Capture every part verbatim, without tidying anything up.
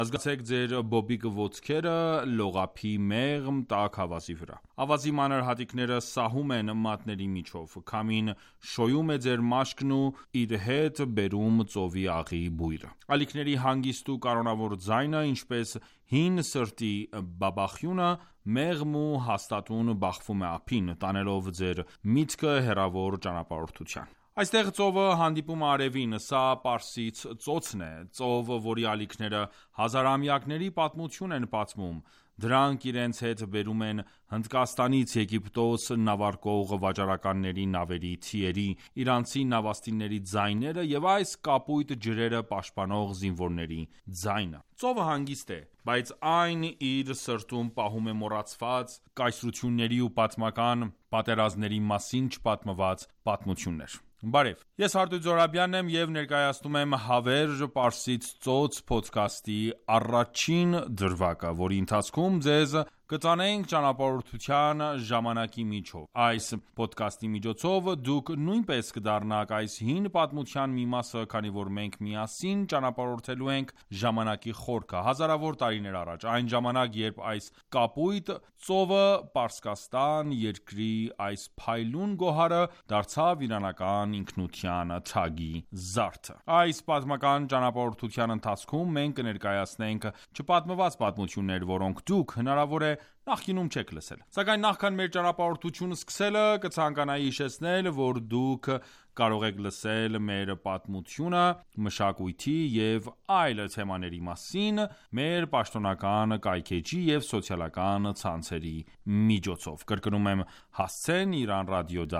Զգացեք ձեր բոբիկ ոտքերը լողափի մեղմ տաք ավազի վրա։ Ավազի մանր հատիկները սահում են մատների միջով, քամին շոյում է ձեր մաշկն ու իր հետ բերում ծովի աղի բույրը։ Ալիքների հանգիստ ու կանոնավոր ձայնը, ինչպես հին սրտի բաբախյունը, մեղմ ու հաստատուն բախվում է ափին, տանելով ձեր միտքը հեռավոր ճանապարհորդության։ Այստեղ ծովը հանդիպում է արևին, սա Պարսից ծոցն է, ծով, որի ալիքները հազարամյակների պատմություն են պատմում։ Դրանք իրենց հետ բերում են Հնդկաստանից Եգիպտոս նավարկող վաճառականների նավերի թիերի, իրանցի նավաստիների ձայները և այս կապույտ ջրերը պաշտպանող զինվորների ձայնը։ Ծովը հանգիստ է, բայց այն իր սրտում պահում է մոռացված կայսրությունների ու պատմական պատերազմների մասին չպատմված պատմություններ։ Բարև, ես Արտույտ Զոհրաբյանն եմ և ներկայացնում եմ «Հավերժ Պարսից ծոց» փոդքասթի առաջին դրվագը, որի ընթացքում ձեզ կտանենք ճանապարհորդության ժամանակի միջով։ Այս փոդքասթի միջոցով դուք նույնպես կդառնաք այս հին պատմության մի մասը, քանի որ մենք միասին ճանապարհորդելու ենք ժամանակի խորքը, հազարավոր տարիներ առաջ, այն ժամանակ, երբ այս կապույտ ծովը Պարսկաստան երկրի այս փայլուն գոհարը դարձավ իրանական ինքնության թագի զարդը։ Այս պատմական ճանապարհորդության ընթացքում մենք կներկայացնենք չպատմված պատմություններ, որոնք դուք հնարավոր է նախկինում չեք լսել։ Սակայն նախքան մեր ճանապարհորդությունը սկսելը, կցանկանայի հիշեցնել, որ դուք կարող եք լսել մեր պատմությունը, մշակույթի և այլ թեմաների մասին մեր պաշտոնական կայքէջի և սոցիալական ցանցերի միջոցով։ Կրկնում եմ՝ հասցեն իրանradio.ir։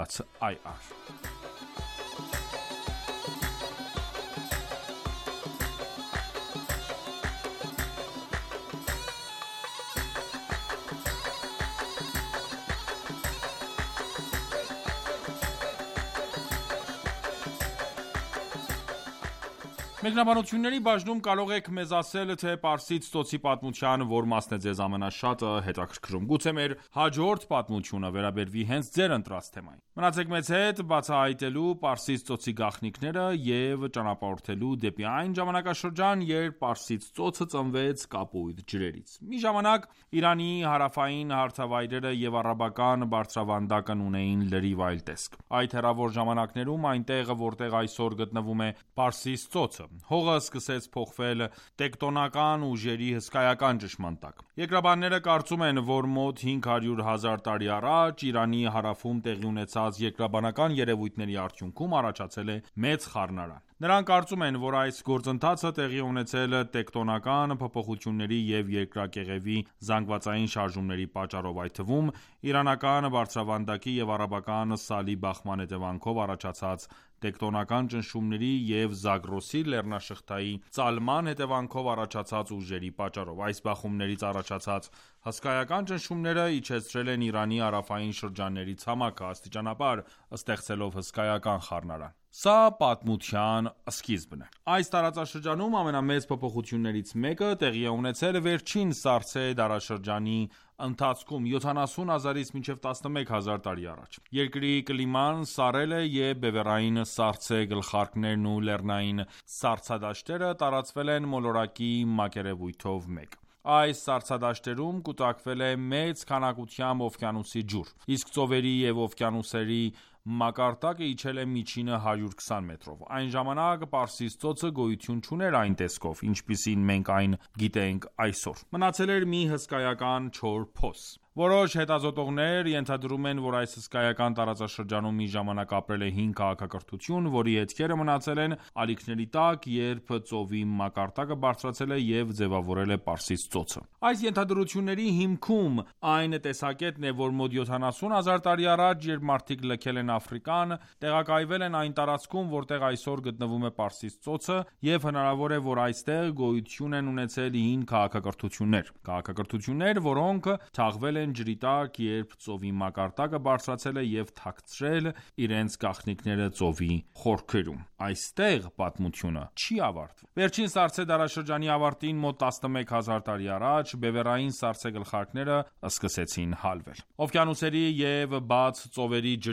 Մեկնաբանությունների բաժնում կարող եք մեզ ասել, թե Պարսից ծոցի պատմության որ մասն է ձեզ ամենաշատը հետաքրքրում։ Գուցե մեր հաջորդ պատմությունը վերաբերվի հենց ձեր ընտրած թեմային։ Մնացեք մեզ հետ բացահայտելու Պարսից ծոցի գաղտնիքները և ճանապարհորդելու դեպի այն ժամանակաշրջան, երբ Պարսից ծոցը ծնվեց կապույտ ջրերից։ Մի ժամանակ Իրանի հարավային հարթավայրերը և առաբական բարձրավանդակն ունեին լրիվ այլ տեսք։ Այդ հեռավոր ժամանակներում այնտեղ, որտեղ այսօր գտնվում է Պարսից ծոցը, հողը սկսեց փոխվել տեկտոնական ուժերի հսկայական ճնշման տակ։ Երկրաբանները կարծում են, որ մոտ հինգ հարյուր հազար տարի առաջ Իրանի հարավում տեղի ունեցած երկրաբանական երևույթների արդյունքում առաջացել է մեծ խառնարան։ Նրանք կարծում են, որ այս գործընթացը տեղի ունեցել տեկտոնական փոփոխությունների և երկրակեղևի զանգվածային շարժումների պատճառով, այդ թվում իրանական բարձրավանդակի և առաբական սալի բախման հետևանքով առաջացած տեկտոնական ճնշումների և Զագրոսի լեռնաշղթայի ծալման հետևանքով առաջացած ուժերի պատճառով։ Այս բախումներից առաջացած հսկայական ճնշումները իջեցրել են Իրանի հարավային շրջանների ցամաքը, աստիճանաբար ստեղծելով հսկայական խառնարան։ Սա պատմության սկիզբն է։ Այս տարածաշրջանում ամենամեծ փոփոխություններից մեկը տեղի է ունեցել վերջին Սարսե դարաշրջանի ընթացքում յոթանասուն հազարից մինչև տասնմեկ հազար տարի առաջ։ Երկրի կլիման սառել է և բևեռային սառցե գլխարկներն ու լեռնային սառցադաշտերը տարածվել են մոլորակի մակերևույթով մեկ։ Այս սառցադաշտերում կուտակվել է մեծ քանակությամբ օվկիանոսի ջուր, իսկ ծովերի և օվկիանոսների մակարդակը իջել է միջինը հարյուր քսան մետրով։ Այն ժամանակ Պարսից ծոցը գոյություն չուներ այն տեսքով, ինչպիսին մենք այն գիտենք այսօր։ Մնացել էր մի հսկայական չոր փոս։ Որոշ հետազոտողներ ենթադրում են, որ այս հսկայական տարածաշրջանում մի ժամանակ ապրել է հին քաղաքակրթություն, որի հետքերը մնացել են ալիքների տակ, երբ ծովի մակարդակը բարձրացել է և ձևավորել է Պարսից ծոցը։ Այս ենթադրությունների հիմքում այն տեսակետն է, որ մոտ յոթանասուն հազար տարի առաջ, երբ մարդիկ լքել են Աֆրիկան, տեղակայվել են այն տարածքում, որտեղ այսօր գտնվում է Պարսից ծոցը, և հնարավոր է, որ այստեղ գոյություն են ունեցել հին քաղաքակրթություններ։ Քաղաքակրթություններ, որոնք թաղվել են ջրի տակ, երբ ծովի մակարդակը բարձրացել է և թաքցրել իրենց գաղտնիքները ծովի խորքերում։ Այստեղ պատմությունը չի ավարտվում։ Վերջին Սարսե դարաշրջանի ավարտին, մոտ տասնմեկ հազար տարի առաջ, բևեռային սառցե գլխարկները սկսեցին հալվել։ Օվկիանոսերի և բաց ծովերի ջրի մակարդակը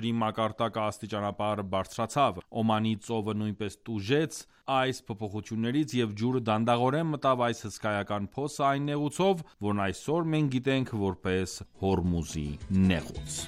արտակը աստիճանաբար բարձրացավ։ Օմանի ծովը նույնպես տուժեց այս փոփոխություններից և ջուրը դանդաղորեն մտավ այս հսկայական փոսը այն նեղուցով, որն այսօր մենք գիտենք որպես Հորմուզի նեղուց։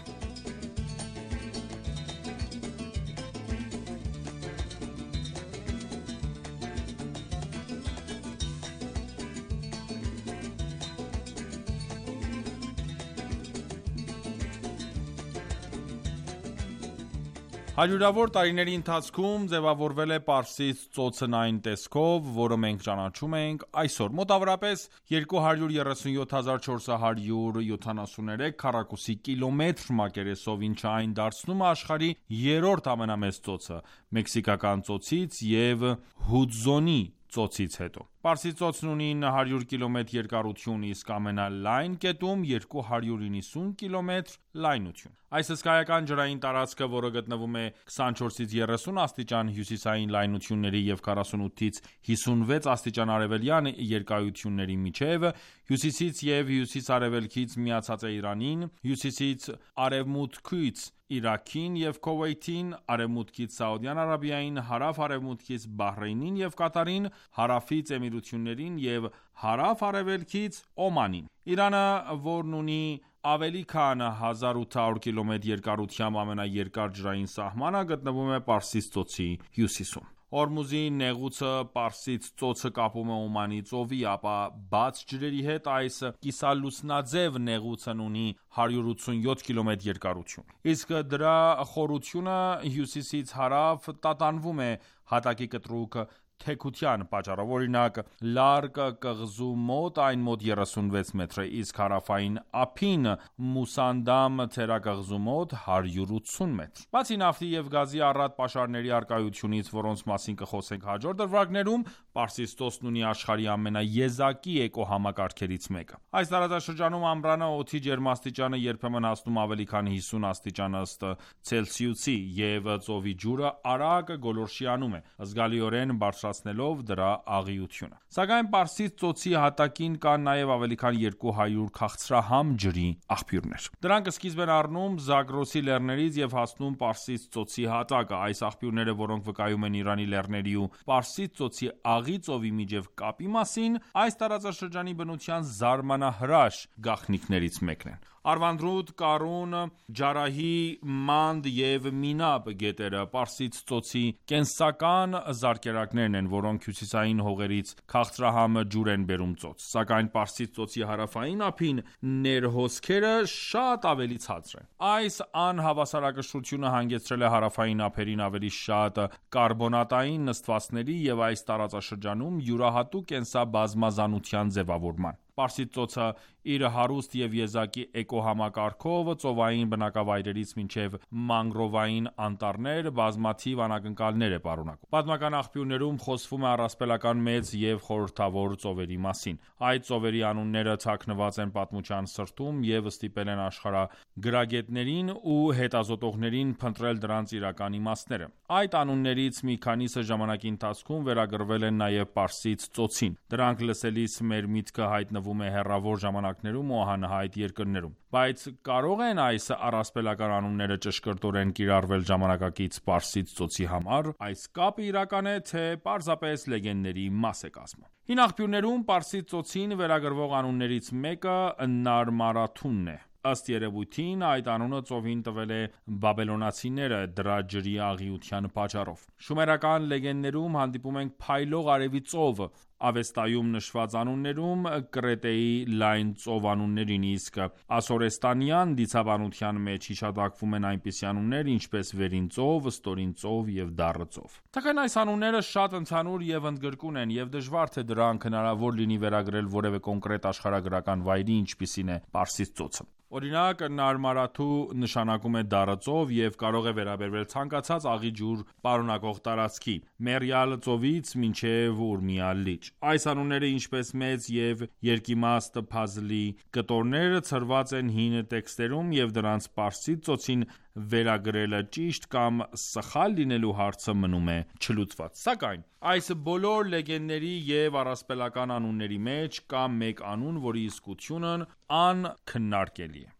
Հարյուրավոր տարիների ընթացքում ձևավորվել է Պարսից ծոցն այն տեսքով, որը մենք ճանաչում ենք այսօր։ Մոտավորապես երկու հարյուր երեսունյոթ հազար չորս հարյուր յոթանասուններեք քառակուսի կիլոմետր մակերեսով, ինչը այն դարձնում է աշխարհի երրորդ ամենամեծ ծոցը Մեքսիկական ծոցից և Հուդզոնի ծոցից հետո։ Պարսից ծոցն ունի նույն հարյուր կիլոմետր երկարություն, իսկ ամենալայն կետում երկու հարյուր իննսուն կիլոմետր լայնություն։ Այս հսկայական ջրային տարածքը, որը գտնվում է քսանչորսից երեսուն աստիճան հյուսիսային լայնությունների և քառասունութից հիսունվեց աստիճան արևելյան երկայությունների միջև, հյուսիսից և հյուսիս-արևելքից միացած է Իրանին, հյուսիսից արևմուտքից Իրաքին և Քուվեյթին, արևմուտքից Սաուդյան Արաբիային, հարավ-արևմուտքից Բահրեյնին և Կատարին, հարավից Էմիրություններին և հարավ-արևելքից Օմանին։ Իրանը, որն ունի ավելի քան հազար ութ հարյուր կիլոմետր երկարությամբ ամենաերկար ջրային սահմանը, գտնվում է Պարսից ծոցի հյուսիսում։ Հորմուզի նեղուցը Պարսից ծոցը կապում է Օմանի ծովի, ապա բաց ջրերի հետ այս կիսալուսնաձև նեղուցն ունի հարյուր ութսունյոթ կիլոմետր երկարություն, իսկ դրա խորությունը հյուսիսից հարավ տատանվում է հատակի կտրուկ թեքության պատճառով։ Օրինակ, Լարկ կղզու մոտ այն մոտ երեսունվեց մետր է, իսկ հարավային ափին Մուսանդամ թերակղզու մոտ հարյուր ութսուն մետր։ Բացի նավթի և գազի առատ պաշարների առկայությունից, որոնց մասին կխոսենք հաջորդ դրվագներում, Պարսից ծոցն ունի աշխարհի ամենաեզակի էկոհամակարգերից մեկը։ Այս տարածաշրջանում ամռանը օդի ջերմաստիճանը երբեմն հասնում ավելի քան հիսուն աստիճան ըստ Ցելսիուսի, և ծովի ջուրը արագ գոլորշիանում է, զգալիորեն բարձրացնելով դրա աղիությունը։ Սակայն Պարսից ծոցի հատակին կան նաև ավելի քան երկու հարյուր քաղցրահամ ջրի աղբյուրներ։ Դրանք սկիզբ են առնում Զագրոսի լեռներից և հասնում Պարսից ծոցի հատակը։ Այս աղբյուրները, որոնք վկայում են Իրանի լեռների ու Պարսից ծոցի աղի ծովի միջև կապի մասին, այս տարածաշրջանի բնության զարմանահրաշ գաղտնիքներից մեկն են։ Արվանդրուտ, Կարուն, Ջարահի, Մանդ և Մինաբ գետերը Պարսից ծոցի կենսական զարկերակներն են, որոնք հյուսիսային հողերից քաղցրահամ ջուր են բերում ծոց։ Սակայն Պարսից ծոցի հարավային ափին ներհոսքերը շատ ավելի ցածր են։ Այս անհավասարակշռությունը հանգեցրել է հարավային ափերին ավելի շատ կարբոնատային նստվածքների և այս տարածաշրջանում յուրահատուկ կենսաբազմազանության ձևավորման։ Պարսից ծոցը իր հարուստ և եզակի էկոհամակարգով, ծովային բնակավայրերից մինչև մանգրովային անտառներ, բազմաթիվ անակնկալներ է պարունակում։ Պատմական աղբյուրներում խոսվում է առասպելական մեծ և խորհրդավոր ծովերի մասին։ Այդ ծովերի անունները թաքնված են պատմության սրտում և ստիպել են աշխարհագրագետներին ու հետազոտողներին փնտրել դրանց իրական իմաստները։ Այդ անուններից մի քանիսը ժամանակի ընթացքում վերագրվել են նաև Պարսից ծոցին։ Դրանք լսելիս մեր միտքը հայտնվում է հեռավոր ժամանակներում ու անհայտ երկրներում։ Բայց կարո՞ղ են այս առասպելական անունները ճշգրտորեն կիրառվել ժամանակակից Պարսից ծոցի համար։ Այս կապը իրական է, թե պարզապես լեգենդների մաս է կազմում։ Հին աղբյուրներում Պարսից ծոցին վերագրվող անուններից մեկը Նարմարաթունն է։ Ըստ երևույթին, այդ անունը ծովին տվել է բաբելոնացիները դրա ջրի աղիության պատճառով։ Շումերական լեգենդներում հանդիպում ենք փայլող արևի ծով, Ավեստայում նշված անուններում Կրետեի լայն ծով անուններին, իսկ ասորեստանյան դիցաբանության մեջ հիշատակվում են այնպիսի անուններ, ինչպես Վերին ծով, Ստորին ծով և Դառը ծով։ Սակայն այս անունները շատ ընդհանուր և ընդգրկուն են, և դժվար թե դրանք հնարավոր լինի վերագրել որևէ կոնկրետ աշխարհագրական վայրի, ինչպիսին է Պարսից ծոցը։ Օրինակ, Նարմարաթու նշանակում է դառը ծով և կարող է վերաբերվել ցանկացած աղի ջուր պարունակող տարածքի՝ Մեռյալ ծովից մինչև Ուրմիա լիճ։ Այս անունները, ինչպես մեծ և երկիմաստ փազլի կտորներ, ցրված են հին տեքստերում, և դրանց Պարսից ծոցին վերագրելը ճիշտ կամ սխալ լինելու հարցը մնում է չլուծված։ Սակայն այս բոլոր լեգենդների և առասպելական անունների մեջ կա մեկ անուն, որի իսկությունն անքննարկելի է։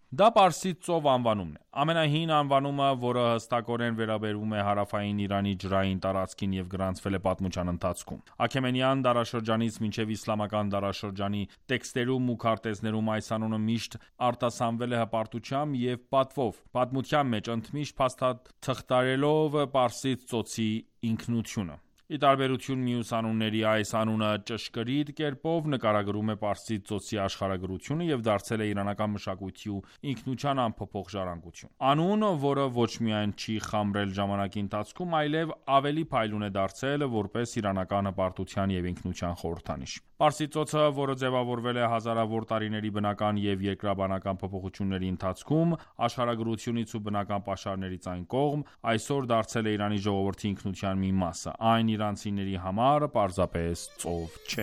Դա Պարսից ծով անվանումն է։ Ամենահին անվանումը, որը հստակորեն վերաբերում է հարավային Իրանի ջրային տարածքին և գրանցվել է պատմության ընթացքում։ Աքեմենյան դարաշրջանից մինչև իսլամական դարաշրջանի տեքստերում ու քարտեզներում այս անունը միշտ արտասանվել է հպարտությամբ և պատվով, պատմության մեջ ընդմիշտ փաստաթղթարելով Պարսից ծոցի ինքնությունը։ Ի տարբերություն մյուս անունների, այս անունը ճշգրիտ կերպով նկարագրում է Պարսից ծոցի աշխարհագրությունը և դարձել է իրանական մշակույթի ու ինքնության անփոփոխ ժառանգություն։ Անուն, որը ոչ միայն չի խամրել ժամանակի ընթացքում, այլև ավելի փայլուն է դարձել որպես իրանական հպարտության և ինքնության խորհրդանիշ։ Պարսից ծոցը, որը ձևավորվել է հազարավոր տարիների բնական և երկրաբանական փոփոխությունների ընթացքում, աշխարհագրությունից ու բնական պաշարներից այն կողմ, այսօր դարձել է Իրանի ժողովրդի ինքնության մի մասը։ Այն իրանցիների համար պարզապես ծով չէ։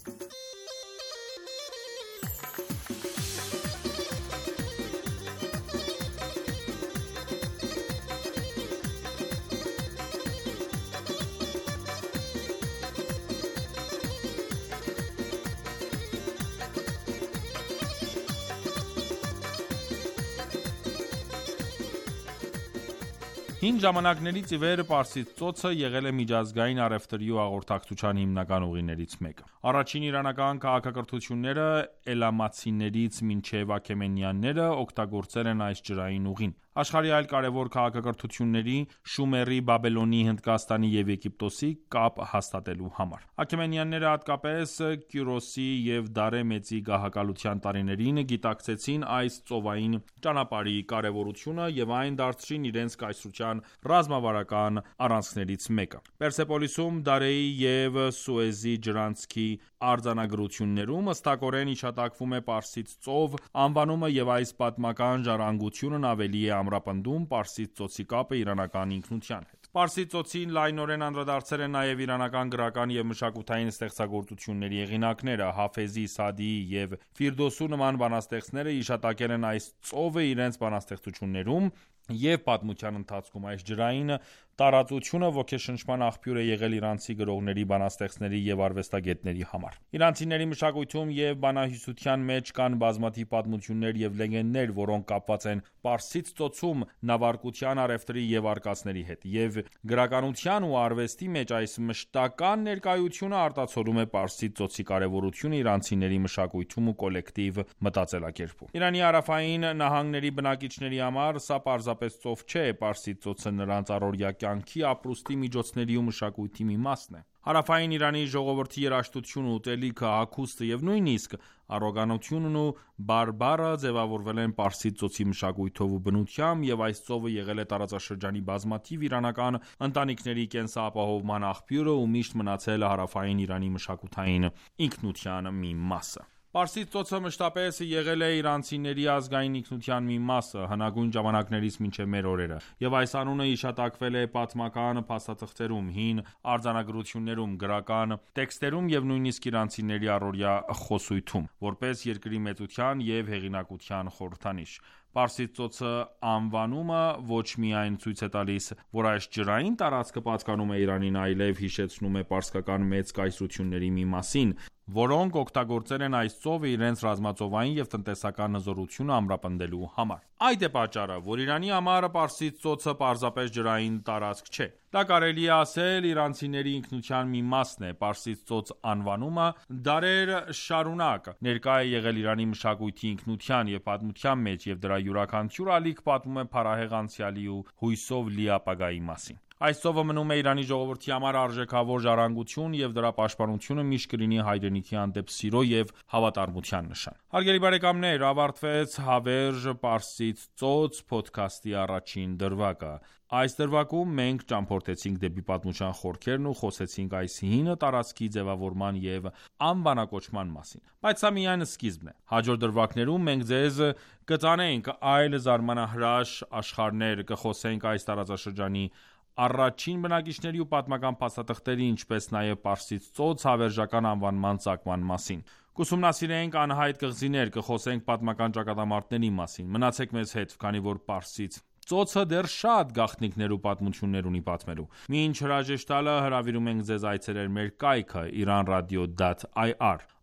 Հին ժամանակներից ի վեր Պարսից ծոցը եղել է միջազգային առևտրի ու հաղորդակցության հիմնական ուղիներից մեկը։ Առաջին իրանական քաղաքակրթությունները էլամացիներից մինչև աքեմենյանները օգտագործել են այս ջրային ուղին։ Աշխարհի այլ կարևոր քաղաքակրթությունների՝ Շումերի, Բաբելոնի, Հնդկաստանի և Եգիպտոսի կապ հաստատելու համար։ Աքեմենյանները հատկապես Կյուրոսի և Դարե Մեծի գահակալության տարիներին գիտակցեցին այս ծովային ճանապարհի կարևորությունը և այն դարձրին իրենց կայսրության ռազմավարական առանցքներից մեկը։ Պերսեպոլիսում Դարեի և Սուեզի ջրանցքի արձանագրություններում հստակորեն հիշատակվում է Պարսից ծով անվանումը և այս պատմական ժառանգությունն ավելի է ամրապնդում Պարսից ծոցի կապը իրանական ինքնության հետ։ Պարսից ծոցին լայնորեն անդրադարձել են նաև իրանական գրական և մշակութային ստեղծագործությունների հեղինակները։ Հաֆեզի, Սաադիի և Ֆիրդոսու նման բանաստեղծները հիշատակել են այս ծովը իրենց բանաստեղծություններում և պատմության ընթացքում։ Այս ջրային տարածությունը ոգեշնչման աղբյուր է եղել իրանցի գրողների, բանաստեղծների և արվեստագետների համար։ Իրանցիների մշակույթում և բանահյուսության մեջ կան բազմաթիվ պատմություններ և լեգենդներ, որոնք կապված են Պարսից ծոցում նավարկության, առևտրի և արկածների հետ, և գրականության ու արվեստի մեջ այս մշտական ներկայությունը արտացոլում է Պարսից ծոցի կարևորությունը իրանցիների մշակույթում ու կոլեկտիվ մտածելակերպում։ Իրանի հարավային նահանգների բնակիչների համար սա պարզապես ծով չէ, Պարսից ծոցը նրանց առօրյա կյանքի, ապրուստի միջոցների ու մշակույթի մի մասն է։ Հարավային Իրանի ժողովրդի երաժշտությունը, ուտելիքը, հագուստը և նույնիսկ առոգանությունն ու բարբառը ձևավորվել են Պարսից ծոցի մշակույթով ու բնությամբ, և այս ծովը եղել է տարածաշրջանի բազմաթիվ իրանական ընտանիքների կենսապահովման աղբյուրը ու միշտ մնացել հարավային Իրանի մշակութային ինքնության մի մասը։ Պարսից ծոցը մշտապես եղել է իրանցիների ազգային ինքնության մի մասը, հնագույն ժամանակներից մինչև մեր օրերը, և այս անունը հիշատակվել է պատմական փաստաթղթերում, հին արձանագրություններում, գրական տեքստերում և նույնիսկ իրանցիների առօրյա խոսույթում, որպես երկրի մեծության և հեղինակության խորհրդանիշ։ Պարսից ծոցը անվանումը ոչ միայն ցույց է տալիս, որ այս ջրային տարածքը պատկանում է Իրանին, այլև հիշեցնում է պարսկական մեծ կայսրությունների մի մասին, որոնք օգտագործել են այս ծովը իրենց ռազմածովային և տնտեսական հզորությունը ամրապնդելու համար։ Այդ է պատճառը, որ Իրանի համար Պարսից ծոցը պարզապես ջրային տարածք չէ։ Դա կարելի է ասել իրանցիների ինքնության մի մասն է։ Պարսից ծոց անվանումը դարեր շարունակ ներկա է եղել Իրանի մշակույթի ինքնության և պատմության մեջ, և դրա յուրաքանչյուր ալիք պատմում է փառահեղ անցյալի ու հույսով լի ապագայի մասին։ Այս ծովը մնում է Իրանի ժողովրդի համար արժեքավոր ժառանգություն, և դրա պաշտպանությունը միշտ կլինի հայրենիքի հանդեպ սիրո և հավատարմության նշան։ Հարգելի բարեկամներ, ավարտվեց «Հավերժ Պարսից ծոց» փոդքասթի առաջին դրվագը։ Այս դրվագում մենք ճամփորդեցինք դեպի պատմության խորքերն ու խոսեցինք այս հին տարածքի ձևավորման և անվանակոչման մասին։ Բայց սա միայն սկիզբն է։ Հաջորդ դրվագներում մենք ձեզ կտանենք այլ զարմանահրաշ աշխարհներ, կխոսենք այս տարածաշրջանի առաջին բնակիչների ու պատմական փաստաթղթերի, ինչպես նաև Պարսից ծոց հավերժական անվանման ծագման մասին։ Կուսումնասիրենք անհայտ կղզիներ, կխոսենք պատմական ճակատամարտերի մասին։ Մնացեք մեզ հետ, քանի որ Պարսից ծոցը դեռ շատ գաղտնիքներ ու պատմություններ ունի պատմելու։ Մինչ հրաժեշտ տալը հրավիրում ենք ձեզ այցելել մեր կայքը իրանradio.ir։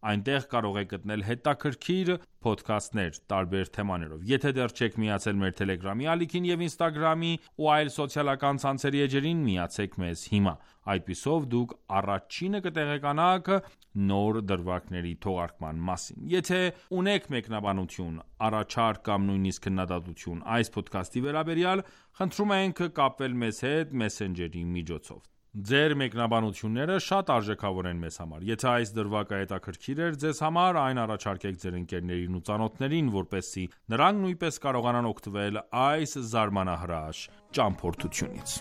Այնտեղ կարող եք գտնել հետաքրքիր փոդքասթներ տարբեր թեմաներով։ Եթե դեռ չեք միացել մեր Telegram-ի ալիքին եւ Instagram-ի ու այլ սոցիալական ցանցերի էջերին, միացեք մեզ հիմա։ Այդպիսով դուք առաջինը կտեղեկանաք նոր դրվագների թողարկման մասին։ Եթե ունեք մեկնաբանություն, առաջարկ կամ նույնիսկ քննադատություն այս փոդքասթի վերաբերյալ, խնդրում ենք կապվել մեզ հետ Messenger-ի միջոցով։ Ձեր մեկնաբանությունները շատ արժեքավոր են մեզ համար։ Եթե այս դրվագը հետաքրքիր էր ձեզ համար, այն առաջարկեք ձեր ընկերներին ու ծանոթներին, որպեսզի նրանք նույնպես կարողանան օգտվել այս զարմանահրաշ ճամփորդությունից։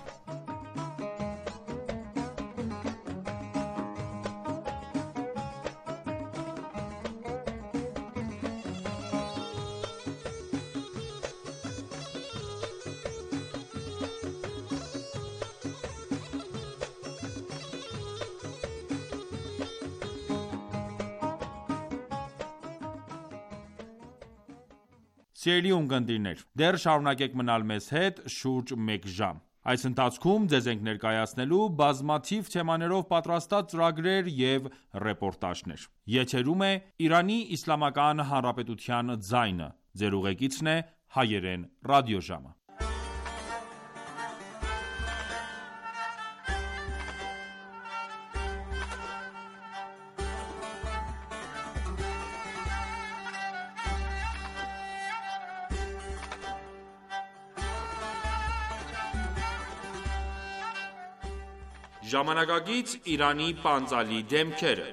Սիրելի ունկնդիրներ, դեռ շարունակեք մնալ մեզ հետ շուրջ մեկ ժամ։ Այս ընթացքում ձեզ ենք ներկայացնելու բազմաթիվ թեմաներով պատրաստած ծրագրեր և ռեպորտաժներ։ Եթերում է Իրանի Իսլամական Հանրապետության ձայնը։ Ձեր ուղեկիցն է Հայերեն ռադիոժամը։ Ժամանակակից Իրանի պանծալի դեմքերը։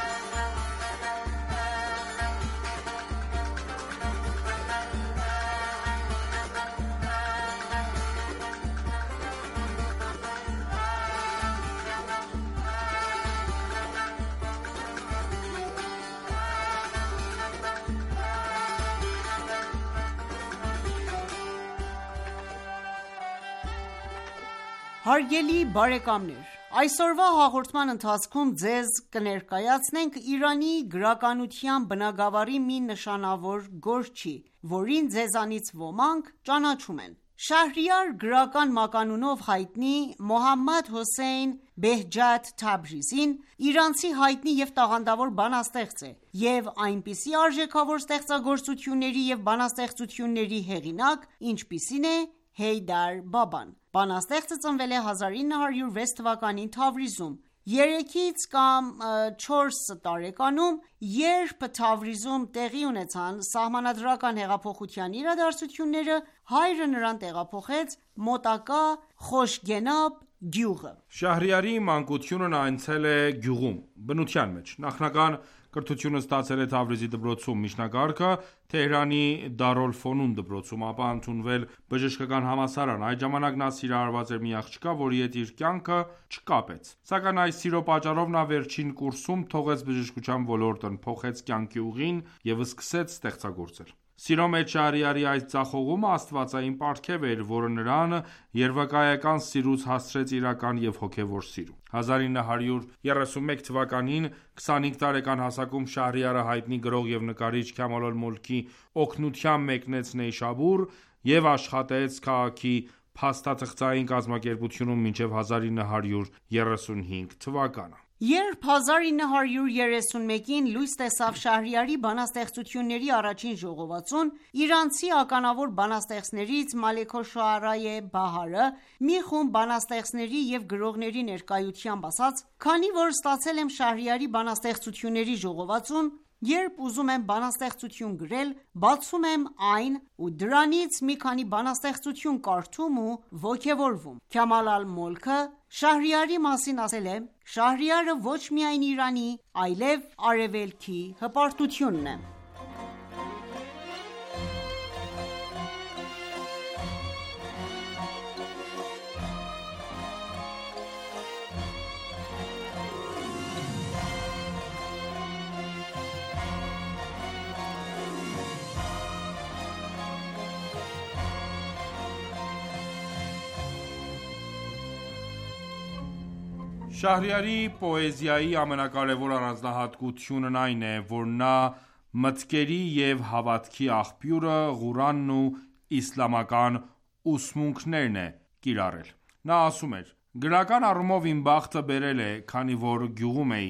Հարգելի բարեկամներ, այսօրվա հաղորդման ընթացքում ձեզ կներկայացնենք Իրանի գրականության բնագավառի մի նշանավոր գործչի, որին ձեզանից ոմանք ճանաչում են։ Շահրիար գրական մականունով հայտնի Մոհամմադ Հոսեյն Բեհջաթ Թաբրիզին իրանցի հայտնի և տաղանդավոր բանաստեղծ է և այնպիսի արժեքավոր ստեղծագործությունների և բանաստեղծությունների հեղինակ, ինչպիսին է Հեյդար Բաբան։ Բանաստեղծը ծնվել է հազար ինը հարյուր վեց թվականին Թավրիզում։ Երեքից կամ չորս տարեկանում, երբ Թավրիզում տեղի ունեցան սահմանադրական հեղափոխության իրադարձությունները, հայրը նրան տեղափոխեց մոտակա Խոշգենաբ գյուղը։ Շահրիարի մանկությունն անցել է գյուղում, բնության մեջ։ Նախնական կրթությունը ստացել է Թավրիզի դպրոցում, միջնակարգը Թեհրանի Դարոլֆոնուն դպրոցում, ապա ընդունվել բժշկական համալսարան։ Այդ ժամանակ նա սիրահարված էր մի աղջկա, որի հետ իր կյանքը չկապեց։ Սակայն այս սիրո պատճառով նա վերջին կուրսում թողեց բժշկության ոլորտն, փոխեց կյանքի ուղին և սկսեց ստեղծագործել։ Սիրո մեջ Շահրիարի այս ձախողումը աստվածային պարգև էր, որը նրան երևակայական սիրուց հասցրեց իրական և հոգևոր սիրո։ հազար ինը հարյուր երեսունմեկ թվականին քսանհինգ տարեկան հասակում Շահրիարը հայտնի գրող և նկարիչ Քամալ ալ-Մոլքի օգնությամբ մեկնեց Նեյշաբուր և աշխատեց քաղաքի փաստաթղթային կազմակերպությունում մինչև հազար ինը հարյուր երեսունհինգ թվականը։ Երբ հազար ինը հարյուր երեսունմեկին լույս տեսավ Շահրիարի բանաստեղծությունների առաջին ժողովածուն, իրանցի ականավոր բանաստեղծներից Մալեք ալ-Շոարայե Բահարը մի խումբ բանաստեղծների և գրողների ներկայությամբ ասաց. «Քանի որ ստացել եմ Շահրիարի բանաստեղծությունների ժողովածուն, երբ ուզում եմ բանաստեղծություն գրել, բացում եմ այն ու դրանից մի քանի բանաստեղծություն կարդում ու ոգևորվում»։ Քամալ ալ-Մոլքը Շահրիարի մասին ասել է. «Շահրիարը ոչ միայն Իրանի, այլև Արևելքի հպարտությունն է»։ Շահրիարի պոեզիայի ամենակարևոր առանձնահատկությունն այն է, որ նա մտքերի և հավատքի աղբյուրը Ղուրանն ու իսլամական ուսմունքներն է կիրառել։ Նա ասում էր. «Գրական առումով իմ բախտը բերել է, քանի որ գյուղում էի,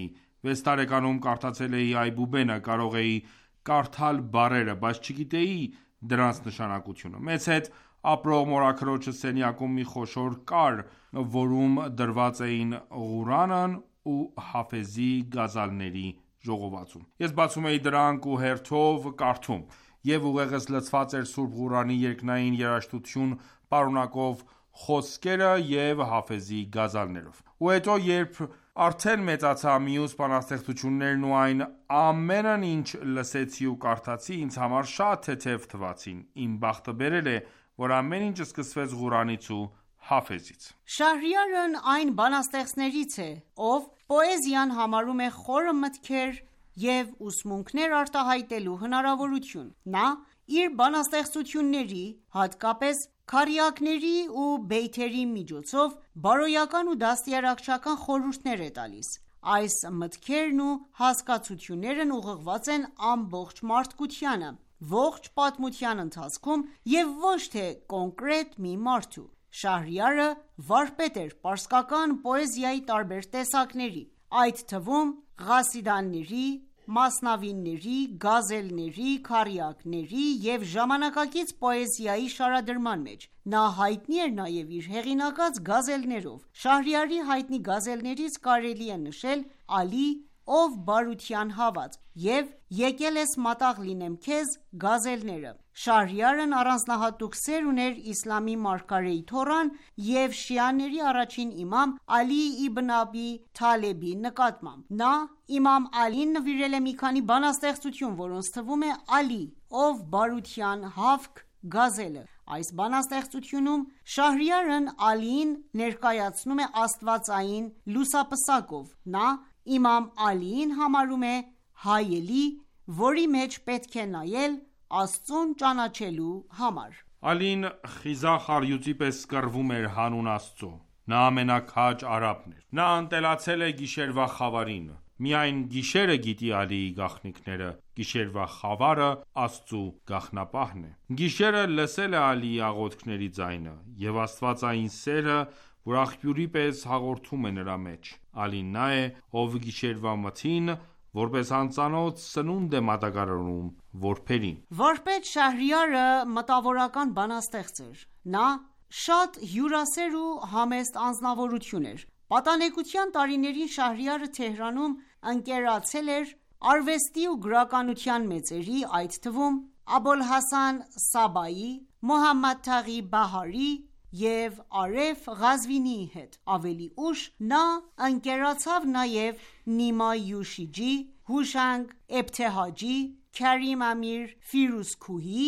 Վեց տարեկանում կարդացել էի Այբուբենը, կարող էի կարդալ բառերը, բայց չգիտեի դրանց նշանակությունը։ Մեծ հետ ապրող մորաքրոջս սենյակում մի խոշոր կար, որում դրված էին Ղուրանն ու Հաֆեզի գազալների ժողովածուն։ Ես բացում էի դրանք ու հերթով կարդում, և ուղեղս լցված էր Սուրբ Ղուրանի երկնային երաժշտություն պարունակող խոսքերը և Հաֆեզի գազալներով։ Ու հետո, երբ արդեն մեծացա, մյուս բանաստեղծություններն ու այն ամենն ինչ լսեցի ու կարդացի, ինձ համար շատ թեթև թվացին։ Իմ բախտը բերել է, որ ամեն ինչ սկսվեց Ղուրանից ու Հաֆեզից։ Շահրիարն այն բանաստեղծներից է, ով պոեզիան համարում է խորը մտքեր և ուսմունքներ արտահայտելու հնարավորություն։ Նա իր բանաստեղծությունների, հատկապես քառյակների ու բեյթերի միջոցով բարոյական ու դաստիարակչական խորհուրդներ է տալիս։ Այս մտքերն ու հասկացություններն ուղղված են ամբողջ մարդկությանը, ողջ պատմության ընթացքում և ոչ թե կոնկրետ մի մարդու։ Շահրիարը վարպետ էր պարսկական պոեզիայի տարբեր տեսակների, այդ թվում ղասիդաների, մասնավիների, գազելների, քառյակների և ժամանակակից պոեզիայի շարադրման մեջ։ Նա հայտնի էր նաև իր հեղինակած գազելներով։ Շահրիարի հայտնի գազելներից կարելի է նշել «Ալի, ով բարության հավատ» և «Եկել ես մատաղ լինեմ քեզ» գազելները։ Շահրիարն առանձնահատուկ սեր ուներ իսլամի մարգարեի թոռան և շիաների առաջին իմամ Ալի իբն Աբի Թալեբի նկատմամբ։ Նա իմամ Ալիին նվիրել է մի քանի բանաստեղծություն, որոնց թվում է «Ալի, ով բարության հավք» գազելը։ Այս բանաստեղծությունում Շահրիարն Ալիին ներկայացնում է աստվածային լուսապսակով։ Նա իմամ Ալիին համարում է հայելի, որի մեջ պետք է նայել Աստծուն ճանաչելու համար։ Ալին խիզախ առյուծի պես կռվում էր հանուն Աստծո։ Նա ամենաքաջ արաբն էր։ Նա ընտելացել է գիշերվա խավարին։ Միայն գիշերը գիտի Ալիի գաղտնիքները, գիշերվա խավարը Աստծու գաղտնապահն է։ Գիշերը լսել է Ալիի աղոթքների ձայնը և աստվածային սերը, որ աղբյուրի պես հաղորդում է նրա մեջ։ Ալին նա է, ով գիշերվա մթին որպես անծանոթ սնունդ է մատակարարում որբերին։ Վարպետ Շահրիարը մտավորական բանաստեղծ էր։ Նա շատ հյուրասեր ու համեստ անձնավորություն էր։ Պատանեկության տարիներին Շահրիարը Թեհրանում ընկերացել էր արվեստի ու գրականության մեծերի, այդ թվում Աբոլհասան Սաբայի, Մոհամմադ Թաղի Բահարի և Արեֆ Ղազվինիի հետ։ Ավելի ուշ նա ընկերացավ նաև Նիմա Յուշիջի, Հուշանգ Էբթեհաջի, Քարիմ Ամիր Ֆիրուզքուհի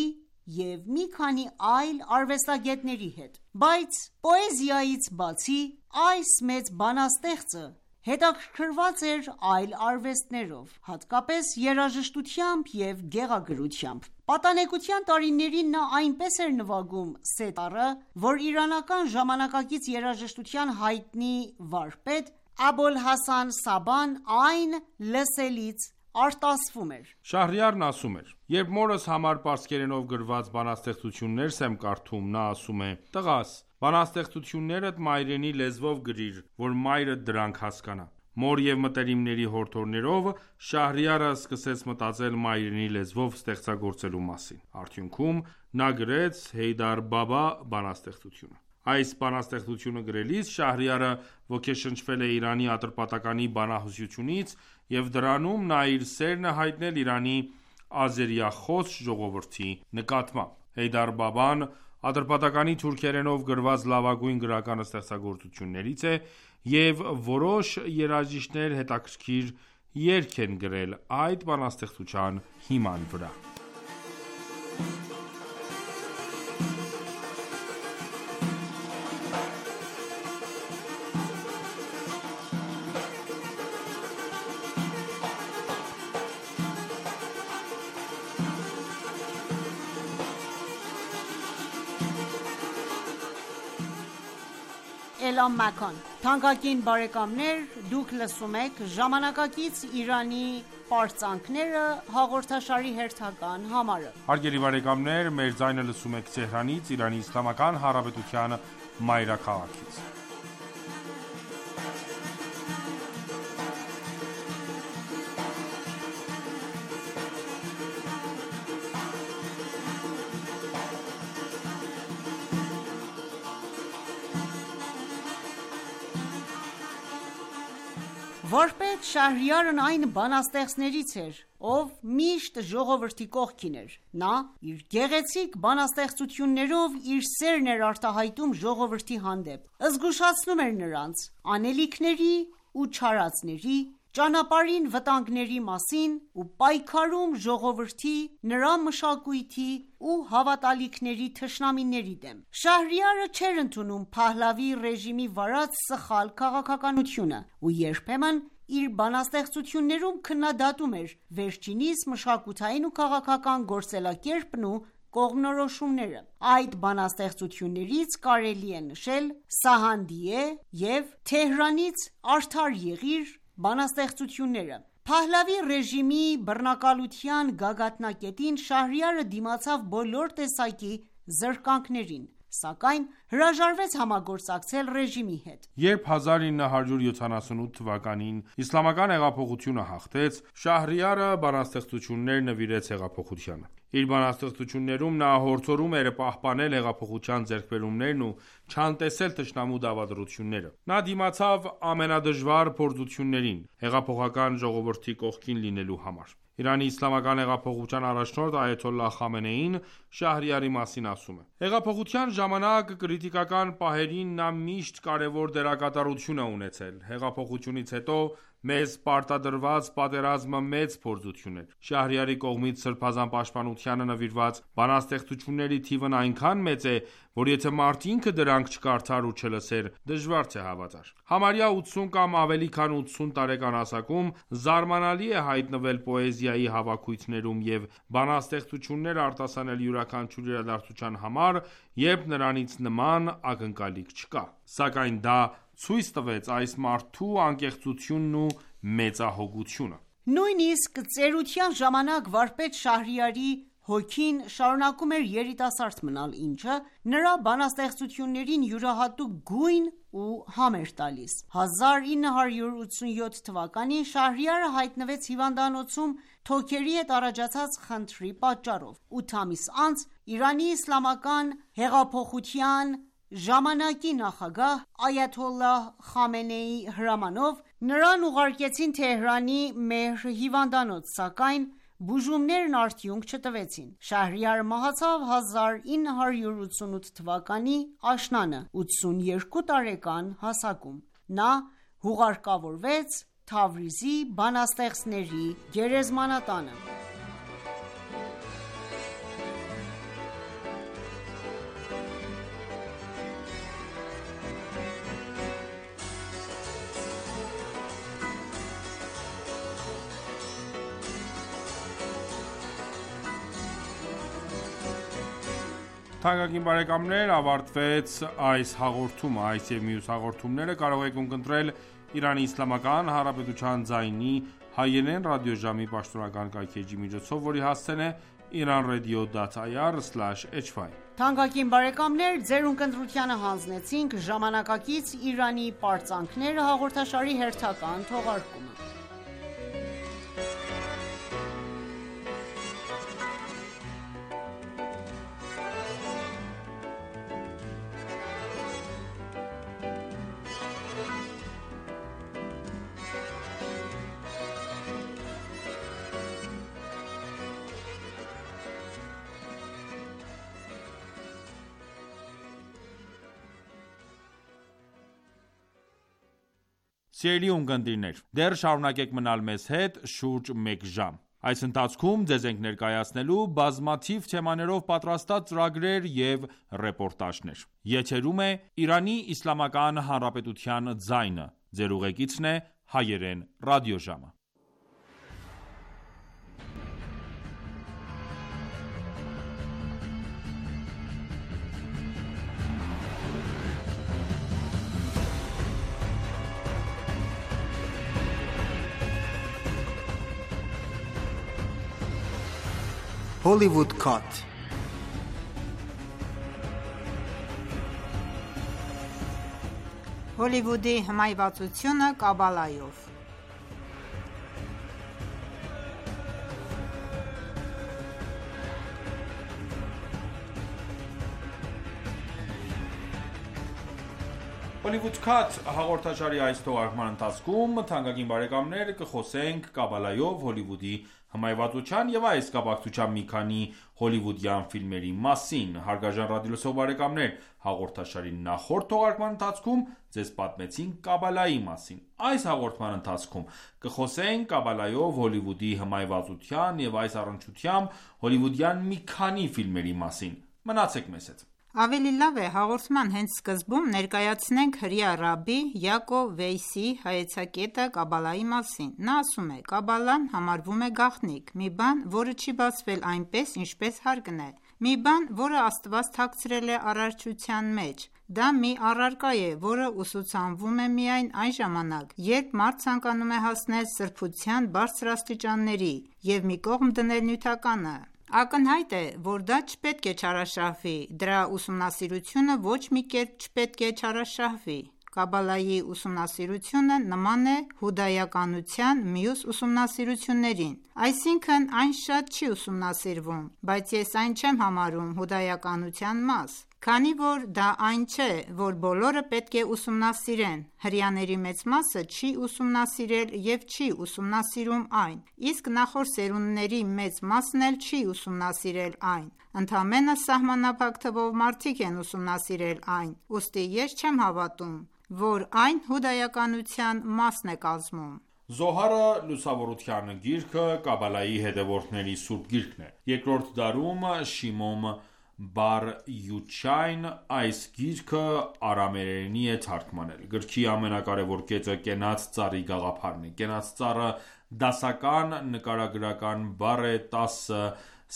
և մի քանի այլ արվեստագետների հետ։ Բայց պոեզիայից բացի, այս մեծ բանաստեղծը հետաքրքրված էր այլ արվեստներով, հատկապես երաժշտությամբ և գեղագրությամբ։ Պատանեկության տարիներին նա այնպես էր նվագում սետառը, որ իրանական ժամանակակից երաժշտության հայտնի վարպետ Աբոլհասան Սաբան այն լսելիս արտասվում էր։ Շահրիարն ասում էր. «Երբ մորս համար պարսկերենով գրված բանաստեղծություններս եմ կարդում, նա ասում է. «Տղաս, բանաստեղծություններդ մայրենի լեզվով գրիր, որ մայրդ դրանք հասկանա»։ Մոր և մտերիմների հորդորներով Շահրիարը սկսեց մտածել մայրենի լեզվով ստեղծագործելու մասին։ Արդյունքում նա գրեց Հեյդար Բաբա բանաստեղծությունը։ Այս բանաստեղծությունը գրելիս Շահրիարը ոգեշնչվել է Իրանի ատրպատականի բանահյուսությունից և դրանում նա իր սերն է հայտնել Իրանի ազերիախոս ժողովրդի նկատմամբ։ Հեյդար Բաբան ատրպատականի թուրքերենով գրված լավագույն գրական ստեղծագործություններից է և որոշ երաժիշտներ հետաքրքիր երգ են գրել այդ բանաստեղծության հիման վրա։ Էլան Մական, թանկագին բարեկամներ, դուք լսում եք ժամանակակից Իրանի պարծանքները հաղորդաշարի հերթական համարը։ Հարգելի բարեկամներ, մեր ձայնը լսում եք Թեհրանից, Իրանի Իսլամական Հանրապետության մայրաքաղաքից։ Վարպետ Շահրիարն այն բանաստեղծներից էր, ով միշտ ժողովրդի կողքին էր: Նա իր գեղեցիկ բանաստեղծություններով իր սերն էր արտահայտում ժողովրդի հանդեպ, զգուշացնում էր նրանց անելիքների ու չարածների, ճանապարհին վտանգների մասին ու պայքարում ժողովրդի, նրա մշակույթի ու հավատալիքների թշնամիների դեմ: Շահրիարը չէր ընդունում Փահլավի ռեժիմի վարած սխալ քաղաքականությունը ու երբեմն իր բանաստեղծություններում քննադատում էր վերջինիս մշակութային ու քաղաքական գործելակերպն ու կողմնորոշումները: Այդ բանաստեղծություններից կարելի է նշել «Սահանդիե» և «Թեհրանից արդար եղիր» բանաստեղծությունները: Փահլավի ռեժիմի բռնակալության գագաթնակետին Շահրիարը դիմացավ բոլոր տեսակի զրկանքներին, սակայն հրաժարվեց համագործակցել ռեժիմի հետ: Երբ հազար ինը հարյուր յոթանասունութ թվականին իսլամական հեղափոխությունը հաղթեց, Շահրիարը բանաստեղծություններ նվիրեց հեղափոխությանը: Իր բանաստեղծություններում նա հորդորում էր պահպանել հեղափոխության ձեռքբերումներն ու չանտեսել թշնամու դավադրությունները: Նա դիմացավ ամենադժվար փորձություններին՝ հեղափոխական ժողովրդի կողքին լինելու համար: Իրանի իսլամական հեղափոխության առաջնորդ այաթոլլահ Խամենեին Շահրիարի մասին ասում է. «Հեղափոխության ժամանակ կրիտիկական պահերին նա միշտ կարևոր դերակատարություն է ունեցել: Հեղափոխությունից հետո մեզ պարտադրված պատերազմը մեծ փորձություն էր: Շահրիարի կողմից սրբազան պաշտպանությանը նվիրված բանաստեղծությունների թիվն այնքան մեծ է, որ եթե մարդ ինքը դրանք չկարդար ու չլսեր, դժվար թե հավատար: Համարյա ութսուն կամ ավելի քան ութսուն տարեկան հասակում զարմանալի է հայտնվել պոեզիայի հավաքույթներում և բանաստեղծություններ արտասանել յուրաքանչյուր իրադարձության համար, երբ նրանից նման ակնկալիք չկա: Սակայն դա ցույց տվեց այս մարդու անկեղծությունն ու մեծահոգությունը»: Նույնիսկ ծերության ժամանակ վարպետ Շահրիարի հոգին շարունակում էր երիտասարդ մնալ, ինչը նրա բանաստեղծություններին յուրահատուկ գույն ու համ էր տալիս: հազար ինը հարյուր ութսունյոթ թվականին Շահրիարը հայտնվեց հիվանդանոցում թոքերի հետ առաջացած խնդրի պատճառով: Ութ ամիս անց Իրանի իսլամական հեղափոխության ժամանակի նախագահ այաթոլլահ Խամենեիի հրամանով նրան ուղարկեցին Թեհրանի Մեհր հիվանդանոց, սակայն բուժումներն արդյունք չտվեցին: Շահրիարը մահացավ հազար ինը հարյուր ութսունութ թվականի աշնանը ութսուներկու տարեկան հասակում: Նա հուղարկավորվեց Թավրիզի բանաստեղծների գերեզմանատանը: Թանկագին բարեկամներ ավարտվեց այս հաղորդումը: Այս և մյուս հաղորդումները կարող եք ունկնդրել Իրանի Իսլամական Հանրապետության ձայնի հայերեն ռադիոժամի պաշտոնական կայքէջի միջոցով, որի հասցեն է իրանradio dot ir slash hy: Թանկագին բարեկամներ Ձեր ունկնդրությանը հանձնեցինք ժամանակակից Իրանի պարծանքները հաղորդաշարի հերթական թողարկումը: Սիրելի ունկնդիրներ, դեռ շարունակեք մնալ մեզ հետ շուրջ մեկ ժամ: Այս ընթացքում ձեզ ենք ներկայացնելու բազմաթիվ թեմաներով պատրաստած ծրագրեր և ռեպորտաժներ: Եթերում է Իրանի Իսլամական Հանրապետության ձայնը: Ձեր ուղեկիցն է Հայերեն ռադիոժամը: Hollywood Cut Հոլիվուդի հմայվածությունը Կաբալայով Hollywood Cut հաղորդաշարի այս թողարկման ընթացքում թանկագին բարեկամներ կխոսենք Կաբալայով Հոլիվուդի հմայվածության և այս կապակցությամբ մի քանի հոլիվուդյան ֆիլմերի մասին։ Հարգարժան ռադիոլսող բարեկամներ, հաղորդաշարի նախորդ թողարկման ընթացքում ձեզ պատմեցինք Կաբալայի մասին։ Այս հաղորդման ընթացքում կխոսենք Կաբալայով Հոլիվուդի հմայվածության և այս առնչությամբ հոլիվուդյան մի քանի ֆիլմերի մասին։ Մնացեք մեզ հետ։ Ավելի լավ է հաղորդման հենց սկզբում ներկայացնենք հրեա ռաբբի Յակով Վեյսի հայեցակետը Կաբալայի մասին։ Նա ասում է. Կաբալան համարվում է գաղտնիք, մի բան, որը չի բացվել այնպես, ինչպես հարկն է, մի բան, որը Աստված թաքցրել է արարչության մեջ։ Դա մի առարկա է, որը ուսուցանվում է միայն այն ժամանակ, երբ մարդ ցանկանում է հասնել սրբության բարձր աստիճանների և մի կողմ դնել նյութականը։ Ակնհայտ է, որ դա չպետք է չարաշահվի, դրա ուսումնասիրությունը ոչ մի կերպ չպետք է չարաշահվի։ Կաբալայի ուսումնասիրությունը նման է հուդայականության մյուս ուսումնասիրություններին, այսինքն այն շատ չի ուսումնասիրվում, բայց ես այն չեմ համարում հուդայականության մաս, քանի որ դա այն չէ, որ բոլորը պետք է ուսումնասիրեն, հրեաների մեծ մասը չի ուսումնասիրել և չի ուսումնասիրում այն, իսկ նախորդ սերունդների մեծ մասն էլ չի ուսումնասիրել այն, ընդամենը սահմանափակ թվով մարդիկ են ուսումնասիրել այն, ուստի ես չեմ հավատում, որ այն հուդայականության մասն է կազմում։ Զոհարը լուսավորության գիրքը Կաբալայի հետևորդների սուրբ գիրքն է։ Երկրորդ դարում Շիմոն Բար Յուչայն այս գիրքը արամեերենի է թարգմանել։ Գրքի ամենակարևոր կետը կենաց ծառի գաղափարն է։ Կենաց ծառը դասական նկարագրական բառ է տասը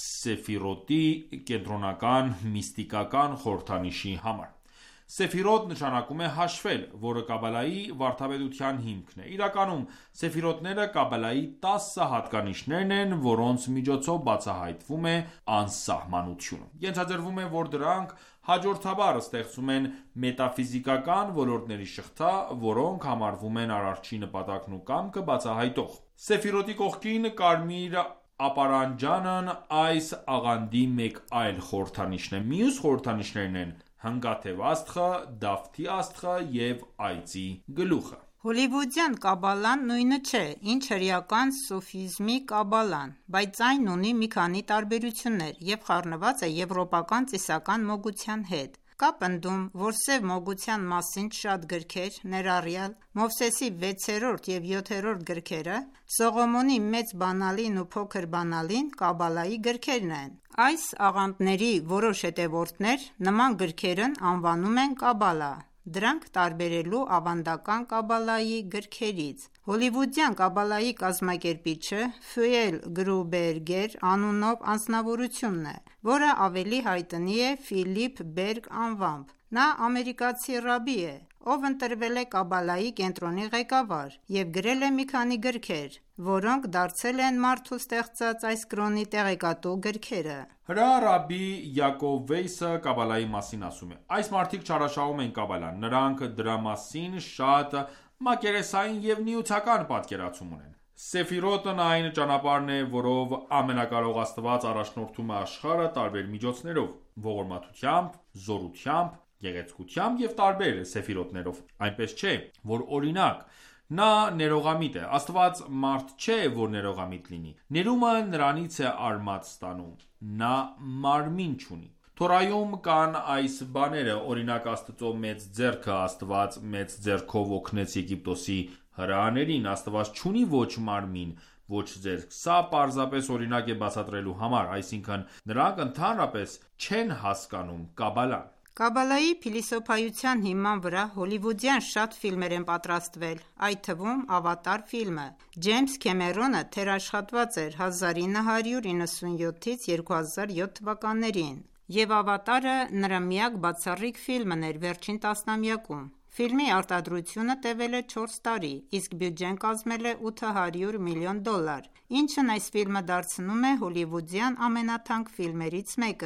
Սեֆիրոտի կենտրոնական միստիկական խորհրդանիշի համար։ Սեֆիրոտ նշանակում է հաշվել, որը Կաբալայի վարդապետության հիմքն է։ Իրականում Սեֆիրոտները Կաբալայի տասը հատկանիշներն են, որոնց միջոցով բացահայտվում է անսահմանությունը։ Ենթադրվում է, որ դրանք հաջորդաբար ստեղծում են մետաֆիզիկական ոլորտների շղթա, որոնք համարվում են արարչի նպատակն ու կամքը բացահայտող։ Սեֆիրոտի կողքին կարմիր ապարանջանն այս աղանդի մեկ այլ խորհրդանիշն է։ Մյուս խորհրդանիշներն են հնգաթև աստղը, Դավթի աստղը և այծի գլուխը։ Հոլիվուդյան կաբալան նույնը չէ, ինչ հրեական սուֆիզմի կաբալան, բայց այն ունի մի քանի տարբերություններ և խառնված է եվրոպական ծիսական մոգության հետ։ Կա պնդում, որ սև մոգության մասին շատ գրքեր, ներառյալ Մովսեսի վեցերորդ և յոթերորդ գրքերը, Սողոմոնի մեծ բանալին ու փոքր բանալին Կաբալայի գրքերն են։ Այս աղանդների որոշ հետևորդներ նման գրքերն անվանում են Կաբալա, դրանք տարբերելու ավանդական Կաբալայի գրքերից։ Հոլիվուդյան Կաբալայի կազմակերպիչը Ֆյուել Գրուբերգեր անունով անձնավորությունն է, որը ավելի հայտնի է Ֆիլիպ Բերգ անվամբ։ Նա ամերիկացի ռաբբի է, ով ընտրվել է Կաբալայի կենտրոնի ղեկավար և գրել է մի քանի գրքեր, որոնք դարձել են մարդու ստեղծած այս կրոնի տեղեկատու գրքերը։ Հրեա ռաբբի Յակով Վեյսը Կաբալայի մասին ասում է. Այս մարդիկ չարաշահում են Կաբալան, նրանք դրա մասին շատ մակերեսային և նյութական պատկերացում ունեն։ Սեֆիրոտն այն ճանապարհն է, որով ամենակարող Աստված առաջնորդում է աշխարհը տարբեր միջոցներով՝ ողորմածությամբ, զորությամբ, գեղեցկությամբ և տարբեր սեֆիրոտներով։ Այնպես չէ, որ օրինակ նա ներողամիտ է։ Աստված մարդ չէ, որ ներողամիտ լինի։ Ներումը նրանից է արմատ ստանում։ Նա մարմին չունի։ Թորայում կան այս բաները, օրինակ Աստծո մեծ ձեռքը, Աստված մեծ ձեռքով օգնեց Եգիպտոսի հրեաներին, Աստված չունի ոչ մարմին, ոչ ձեռք։ Սա պարզապես օրինակ է բացատրելու համար, այսինքն նրանք ընդհանրապես չեն հասկանում Կաբալան։ Կաբալայի փիլիսոփայության հիման վրա հոլիվուդյան շատ ֆիլմեր են պատրաստվել, այդ թվում Ավատար ֆիլմը։ Ջեյմս Քեմերոնը թերաշխատված էր հազար ինը հարյուր իննսունյոթից երկու հազար յոթ թվականներին, և Ավատարը նրա միակ բացառիկ ֆիլմն էր վերջին տասնամյակում։ Ֆիլմի արտադրությունը տևել է չորս տարի, իսկ բյուջեն կազմել է ութ հարյուր միլիոն դոլար, ինչն այս ֆիլմը դարձնում է հոլիվուդյան ամենաթանկ ֆիլմերից մեկը։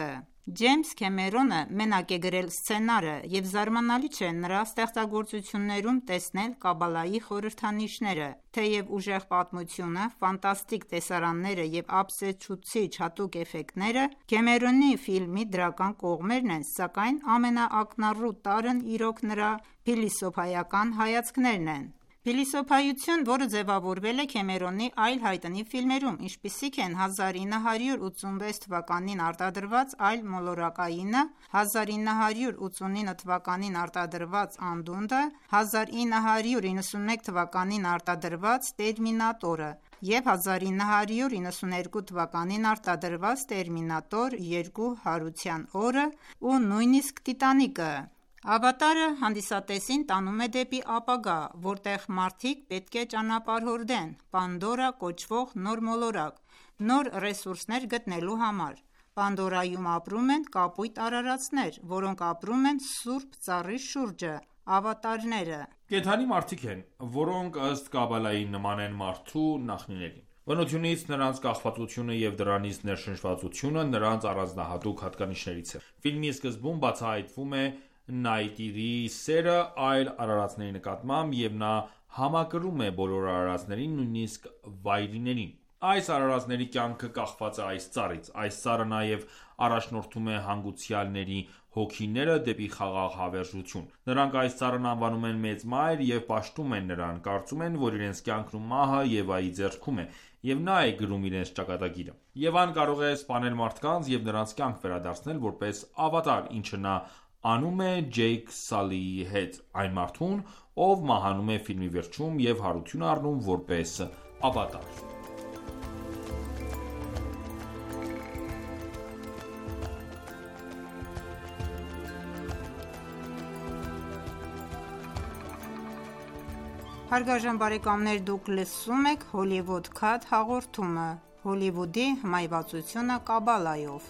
Ջեյմս Քեմերոնը մենակ է գրել սցենարը և զարմանալի չէ նրա ստեղծագործություններում տեսնել Կաբալայի խորհրդանիշները: Թեև ուժեղ պատմությունը, ֆանտաստիկ տեսարանները և ապշեցուցիչ հատուկ էֆեկտները Քեմերոնի ֆիլմի դրական կողմերն են, սակայն ամենաակնառու տարրն իրոք նրա փիլիսոփայական հայացքներն են: Փիլիսոփայություն, որը ձևավորվել է Քեմերոնի այլ հայտնի ֆիլմերում, ինչպիսիք են հազար ինը հարյուր ութսունվեց թվականին արտադրված «Այլ մոլորակայինը», հազար ինը հարյուր ութսունինը թվականին արտադրված «Անդունդը», հազար ինը հարյուր իննսունմեկ թվականին արտադրված «Տերմինատորը» և հազար ինը հարյուր իննսուներկու թվականին արտադրված «Տերմինատոր երկու. Հարության օրը» ու նույնիսկ «Տիտանիկը»: «Ավատարը» հանդիսատեսին տանում է դեպի ապագա, որտեղ մարդիկ պետք է ճանապարհորդեն Պանդորա կոչվող նոր մոլորակ՝ նոր ռեսուրսներ գտնելու համար: Պանդորայում ապրում են կապույտ արարածներ, որոնք ապրում են Սուրբ Ծառի շուրջը՝ ավատարները: Կենդանի մարդիկ են, որոնք ըստ Կաբալայի նման են մարդու նախնիներին: Բնությունից նրանց կախվածությունը և դրանից ներշնչվածությունը նրանց առանձնահատուկ հատկանիշներից է: Ֆիլմի սկզբում բացահայտվում է Նայտիրի սերը այլ արարածների նկատմամբ, և նա համակրում է բոլոր արարածներին, նույնիսկ վայրիներին: Այս արարածների կյանքը կախված է այս ծառից: Այս ծառը նաև առաջնորդում է հանգուցյալների հոգիները դեպի խաղաղ հավերժություն: Նրանք այս ծառն անվանում են Մեծ Մայր և պաշտում են նրան: Կարծում են, որ իրենց կյանքն ու մահը Եվայի ձեռքում է, և նա է գրում իրենց ճակատագիրը: Եվան կարող է սպանել մարդկանց և նրանց կյանք վերադարձնել որպես ավատար, ինչը նա անում է Ջեյք Սալիի հետ, այն մարդուն, ով մահանում է ֆիլմի վերջում և հարություն է առնում որպես ավատար: «Հոլիվուդ Քաթ» հաղորդումը, Հոլիվուդի հմայվածությունը Կաբալայով: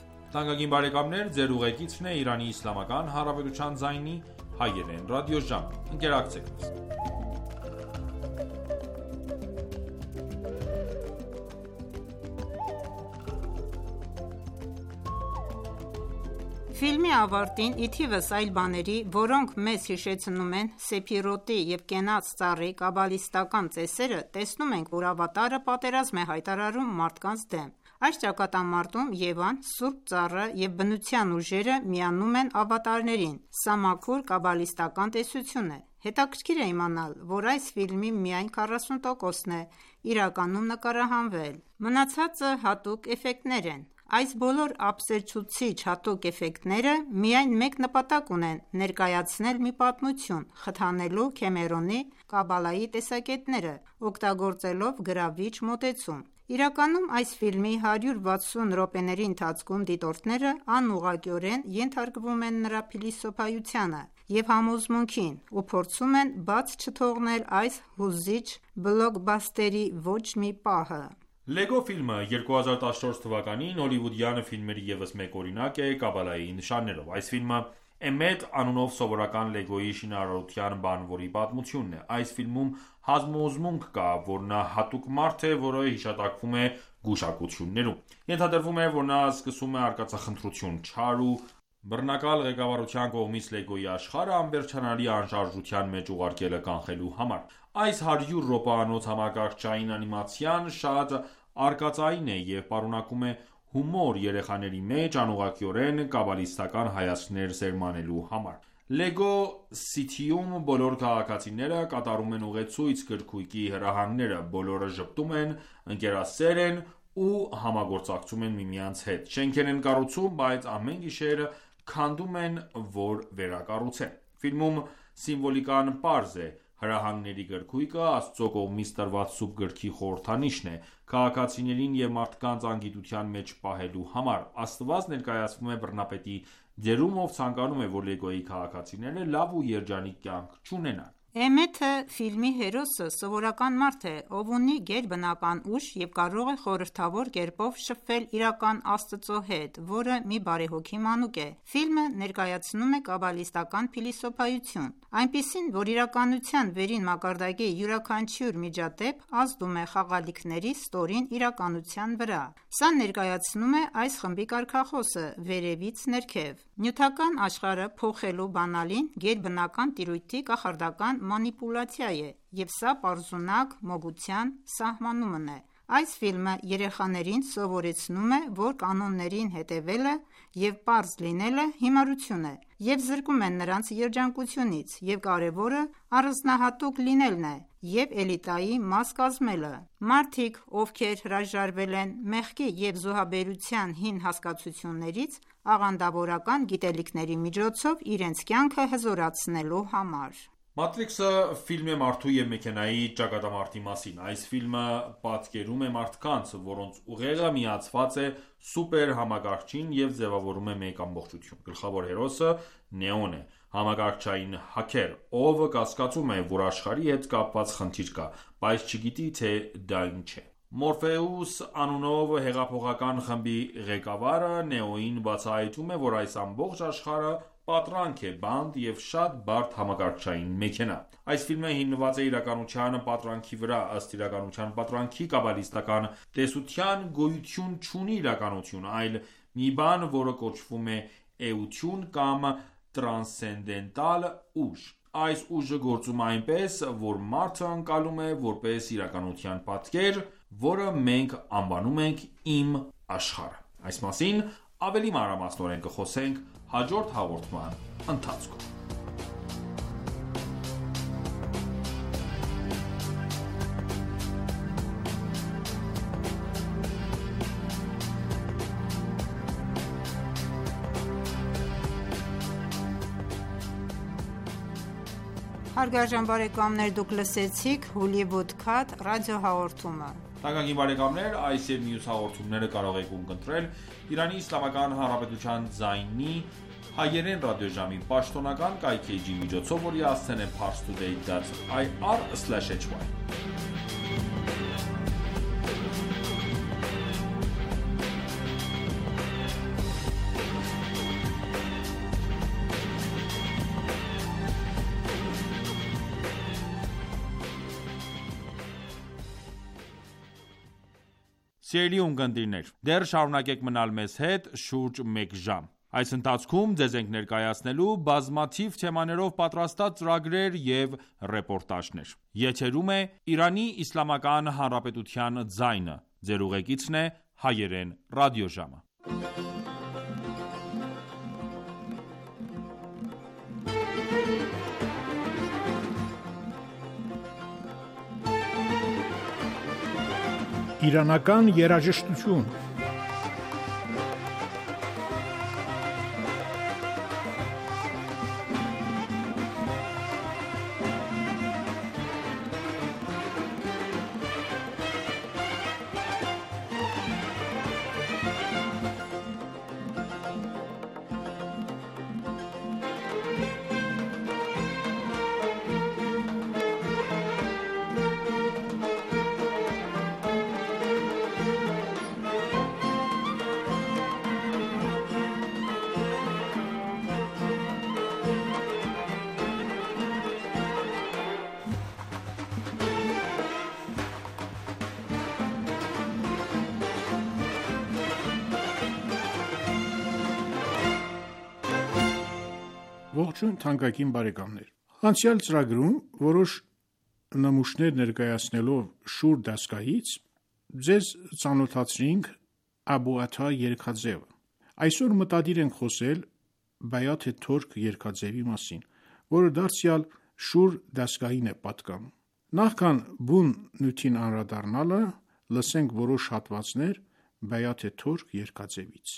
Ֆիլմի ավարտին, ի թիվս այլ բաների, որոնք մեզ հիշեցնում են Սեփիրոտի և կենաց ծառի կաբալիստական ծեսերը, տեսնում ենք, որ Ավատարը պատերազմ է հայտարարում մարդկանց դեմ: Այս ճակատամարտում Եվան, Սուրբ Ծառը և բնության ուժերը միանում են ավատարներին: Սա մաքուր կաբալիստական տեսություն է: Հետաքրքիր է իմանալ, որ այս ֆիլմի միայն քառասուն տոկոսն է իրականում նկարահանվել: Մնացածը հատուկ էֆեկտներ են: Այս բոլոր ապշեցուցիչ հատուկ էֆեկտները միայն մեկ նպատակ ունեն՝ ներկայացնել մի պատմություն՝ խթանելու Քեմերոնի Կաբալայի տեսակետները՝ օգտագործելով գրավիչ մոտեցում: Իրականում այս ֆիլմի հարյուր վաթսուն րոպեների ընթացքում դիտողները անուղղակիորեն ենթարկվում են նրա փիլիսոփայությանը և համոզմունքին ու փորձում են բաց չթողնել այս հուզիչ բլոքբասթերի ոչ մի պահը: «Լեգո» ֆիլմը երկու հազար տասնչորս թվականին հոլիվուդյան ֆիլմերի ևս մեկ օրինակ է Կաբալայի նշաններով: Այս ֆիլմը Էմմեթ անունով սովորական Լեգոյի շինարարության բանվորի պատմությունն է: Այս ֆիլմում համոզմունք կա, որ նա հատուկ մարդ է, որը հիշատակվում է գուշակություններում: Ենթադրվում է, որ նա սկսում է արկածախնդրություն՝ չար ու բռնակալ ղեկավարության կողմից Լեգոյի աշխարհը անվերջանալի անշարժության մեջ ուղարկելը կանխելու համար: Այս հարյուր րոպեանոց համակարգչային անիմացիան շատ արկածային է և պարունակում է հումոր՝ երեխաների մեջ անուղղակիորեն կաբալիստական հայացքներ սերմանելու համար: Լեգո Սիթիում բոլոր քաղաքացիները կատարում են ուղեցույց գրքույկի հրահանգները, բոլորը ժպտում են, ընկերասեր են ու համագործակցում են միմյանց հետ: Շենքեր են կառուցում, բայց ամեն գիշեր քանդում են, որ վերակառուցեն: Ֆիլմում սիմվոլիկան պարզ է: Հրահանգների գրքույկը Աստծո կողմից տրված սուրբ գրքի խորհրդանիշն է՝ քաղաքացիներին և մարդկանց անգիտության մեջ պահելու համար: Աստված ներկայացվում է բռնապետի դերում, ով ցանկանում է, որ Լեգոյի քաղաքացիները լավ ու երջանիկ կյանք չունենան: Էմեթը ֆիլմի հերոսը սովորական մարդ է, ով ունի գերբնական ուժ և կարող է խորհրդավոր կերպով շփվել իրական Աստծո հետ, որը մի բարեհոգի մանուկ է։ Ֆիլմը ներկայացնում է կաբալիստական փիլիսոփայություն, այնպիսին, որ իրականության վերին մակարդակի յուրաքանչյուր միջադեպ ազդում է խաղալիքների ստորին իրականության վրա։ Սա ներկայացնում է այս խմբի կարգախոսը վերևից ներքև։ Նյութական աշխարհը փոխելու բանալին գերբնական տիրույթի կախարդական մանիպուլյացիա է, և սա պարզունակ մոգության սահմանումն է։ Այս ֆիլմը երեխաներին սովորեցնում է, որ կանոններին հետևելը և պարզ լինելը հիմարություն է, և զրկում է նրանց երջանկությունից, և կարևորը առանձնահատուկ լինելն է և էլիտայի մաս կազմելը։ Մարդիկ, ովքեր հրաժարվել են մեղքի և զոհաբերության հին հասկացություններից, աղանդավորական գիտելիքների միջոցով իրենց կյանքը հզորացնելու համար։ Մատրիքսը ֆիլմ է մարդու և մեքենայի ճակատամարտի մասին։ Այս ֆիլմը պատկերում է մարդկանց, որոնց ուղեղը միացված է սուպեր համակարգչին և ձևավորում է մեկ ամբողջություն։ Գլխավոր հերոսը Նեոն է, համակարգչային հաքեր, ով կասկածում է, որ աշխարհի հետ կապված խնդիր կա, բայց չգիտի, թե դա ինչ է։ Մորֆեուս անունով հեղափոխական խմբի ղեկավարը Նեոյին բացահայտում է, որ այս ամբողջ աշխարհը պատրանք է, բանտ և շատ բարդ համակարգչային մեքենա։ Այս ֆիլմը հիմնված է իրականության պատրանքի վրա։ Ըստ իրականության պատրանքի, կաբալիստական տեսության գոյություն չունի իրականություն, այլ մի բան, որը կոչվում է էություն կամ տրանսցենդենտալ ուժ։ Այս ուժը գործում է այնպես, որ մարդը ընկալում է որպես իրականության պատկեր, որը մենք անվանում ենք իմ աշխարհը։ Այս մասին ավելի մանրամասնորեն կխոսենք հաջորդ հաղորդման ընթացքում։ Հարգարժան բարեկամներ, դուք լսեցիք Hollywood Cut ռադիոհաղորդումը։ Թանկագին բարեկամներ, այս և մյուս հաղորդումները կարող եք ունկնդրել Իրանի Իսլամական Հանրապետության ձայնի հայերեն ռադիոժամի պաշտոնական կայքէջի միջոցով, որի հասցեն է parstoday dot i r slash h y։ Սիրելի ունկնդիրներ, դեռ շարունակեք մնալ մեզ հետ շուրջ մեկ ժամ։ Այս ընթացքում ձեզ ենք ներկայացնելու բազմաթիվ թեմաներով պատրաստած ծրագրեր և ռեպորտաժներ։ Եթերում է Իրանի Իսլամական Հանրապետության ձայնը։ Ձեր ուղեկիցն է հայերեն ռադիոժամը։ Իրանական երաժշտություն։ Ողջույն թանկագին բարեկամներ։ Անցյալ ծրագրում որոշ նմուշներ ներկայացնելով Շուր դասկայից ձեզ ծանոթացրինք Աբու Աթա երգաձևը։ Այսօր մտադիր ենք խոսել Բայաթ Թորք երգաձևի մասին, որը դարձյալ Շուր դասկային է պատկանում։ Նախքան բուն նյութին անդրադառնալը, լսենք որոշ հատվածներ Բայաթ Թորք երգաձևից։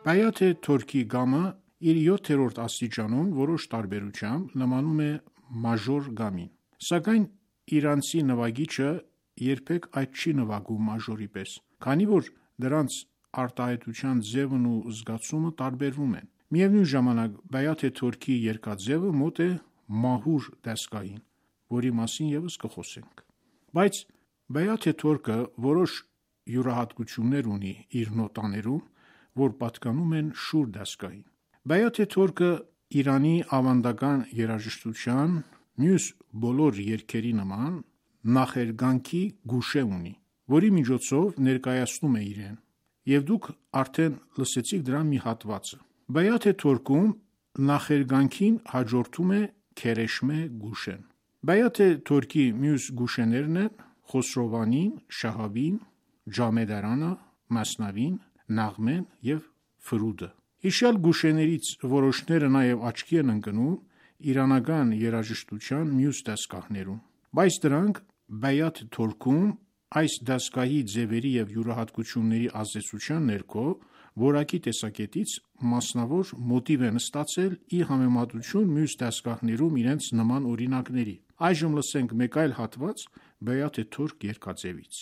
Բայաթ Թորքի գամը իր յոթերորդ աստիճանում որոշ տարբերությամբ նմանում է մաժոր գամին, սակայն իրանցի նվագիչը երբեք այդ չի նվագում մաժորի պես, քանի որ դրանց արտահայտության ձևն ու զգացումը տարբերվում են։ Միևնույն ժամանակ Բայաթ Թորքի երգաձևը մոտ է մահուր դասկային, որի մասին ևս կխոսենք։ Բայց Բայաթ Թորքը որոշ յուրահատկություններ ունի իր նոտաներում, որ պատկանում են շուր դասկային։ Բայաթ Թորքը Իրանի ավանդական երաժշտության մյուս բոլոր երգերի նման նախերգանքի գուշե ունի, որի միջոցով ներկայացնում է իրեն, եւ դուք արդեն լսեցիք դրա մի հատվածը։ Բայաթ Թորքում նախերգանքին հաջորդում է քերեշմե գուշեն։ Բայաթ Թորքի մյուս գուշեներն են Խոսրովանին, Շահաբին, Ջամեդարանը, Մասնավին, Նաղմեն եւ Ֆրուդը։ Հիշյալ գուշեներից որոշները նաև աչքի են ընկնում իրանական երաժշտության մյուս դասգահներում, բայց դրանք Բայաթ Թորքում այս դասգահի ձևերի եւ յուրահատկությունների ազդեցության ներքո որակի տեսակետից մասնավոր մոտիվ են ստացել ի համեմատություն մյուս դասգահներում իրենց նման օրինակների։ Այժմ լսենք մեկ այլ հատված Բայաթ Թորք երգաձևից։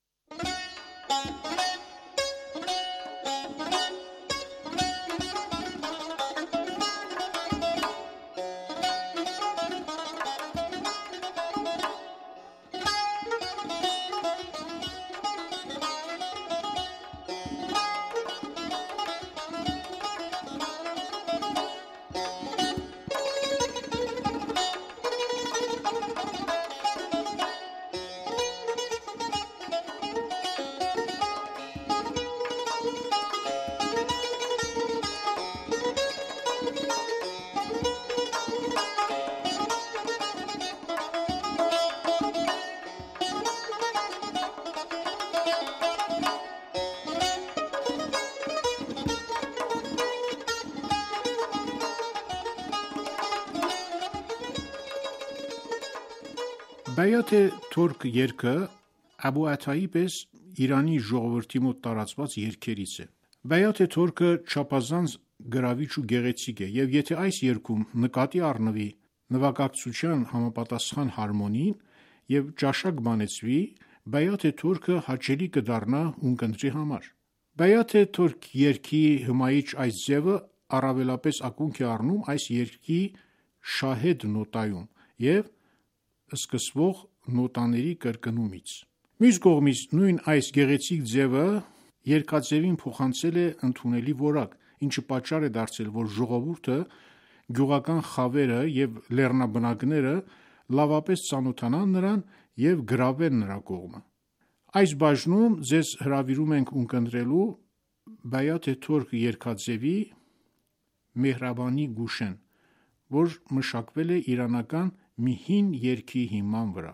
Բայաթ Թորք երգը Աբու Աթայի պես Իրանի ժողովրդի մոտ տարածված երգերից է։ Բայաթ Թորքը չափազանց գրավիչ ու գեղեցիկ է, եւ եթե այս երգում նկատի առնվի նվագակցության համապատասխան հարմոնին եւ ճաշակ բանեցվի, Բայաթ Թորքը հաճելի կդառնա ունկնդրի համար։ Բայաթ Թորք երգի հմայիչ այս ձևը առավելապես ակունք է առնում այս երգի շահեդ նոտայում եւ սկսվող նոտաների կրկնումից։ Մյուս կողմից նույն այս գեղեցիկ ձևը երգաձևին փոխանցել է ընդունելի որակ, ինչը պատճառ է դարձել, որ ժողովուրդը, գյուղական խավերը եւ լեռնաբնակները լավապես ծանոթանան նրան եւ գրավեն նրա կողմը։ Այս բաժնում ձեզ հրավիրում ենք ունկնդրելու Բայաթ Թորք երգաձևի Մեհրաբանի գուշեն, որ մշակվել է իրանական մի հին երգի հիման վրա։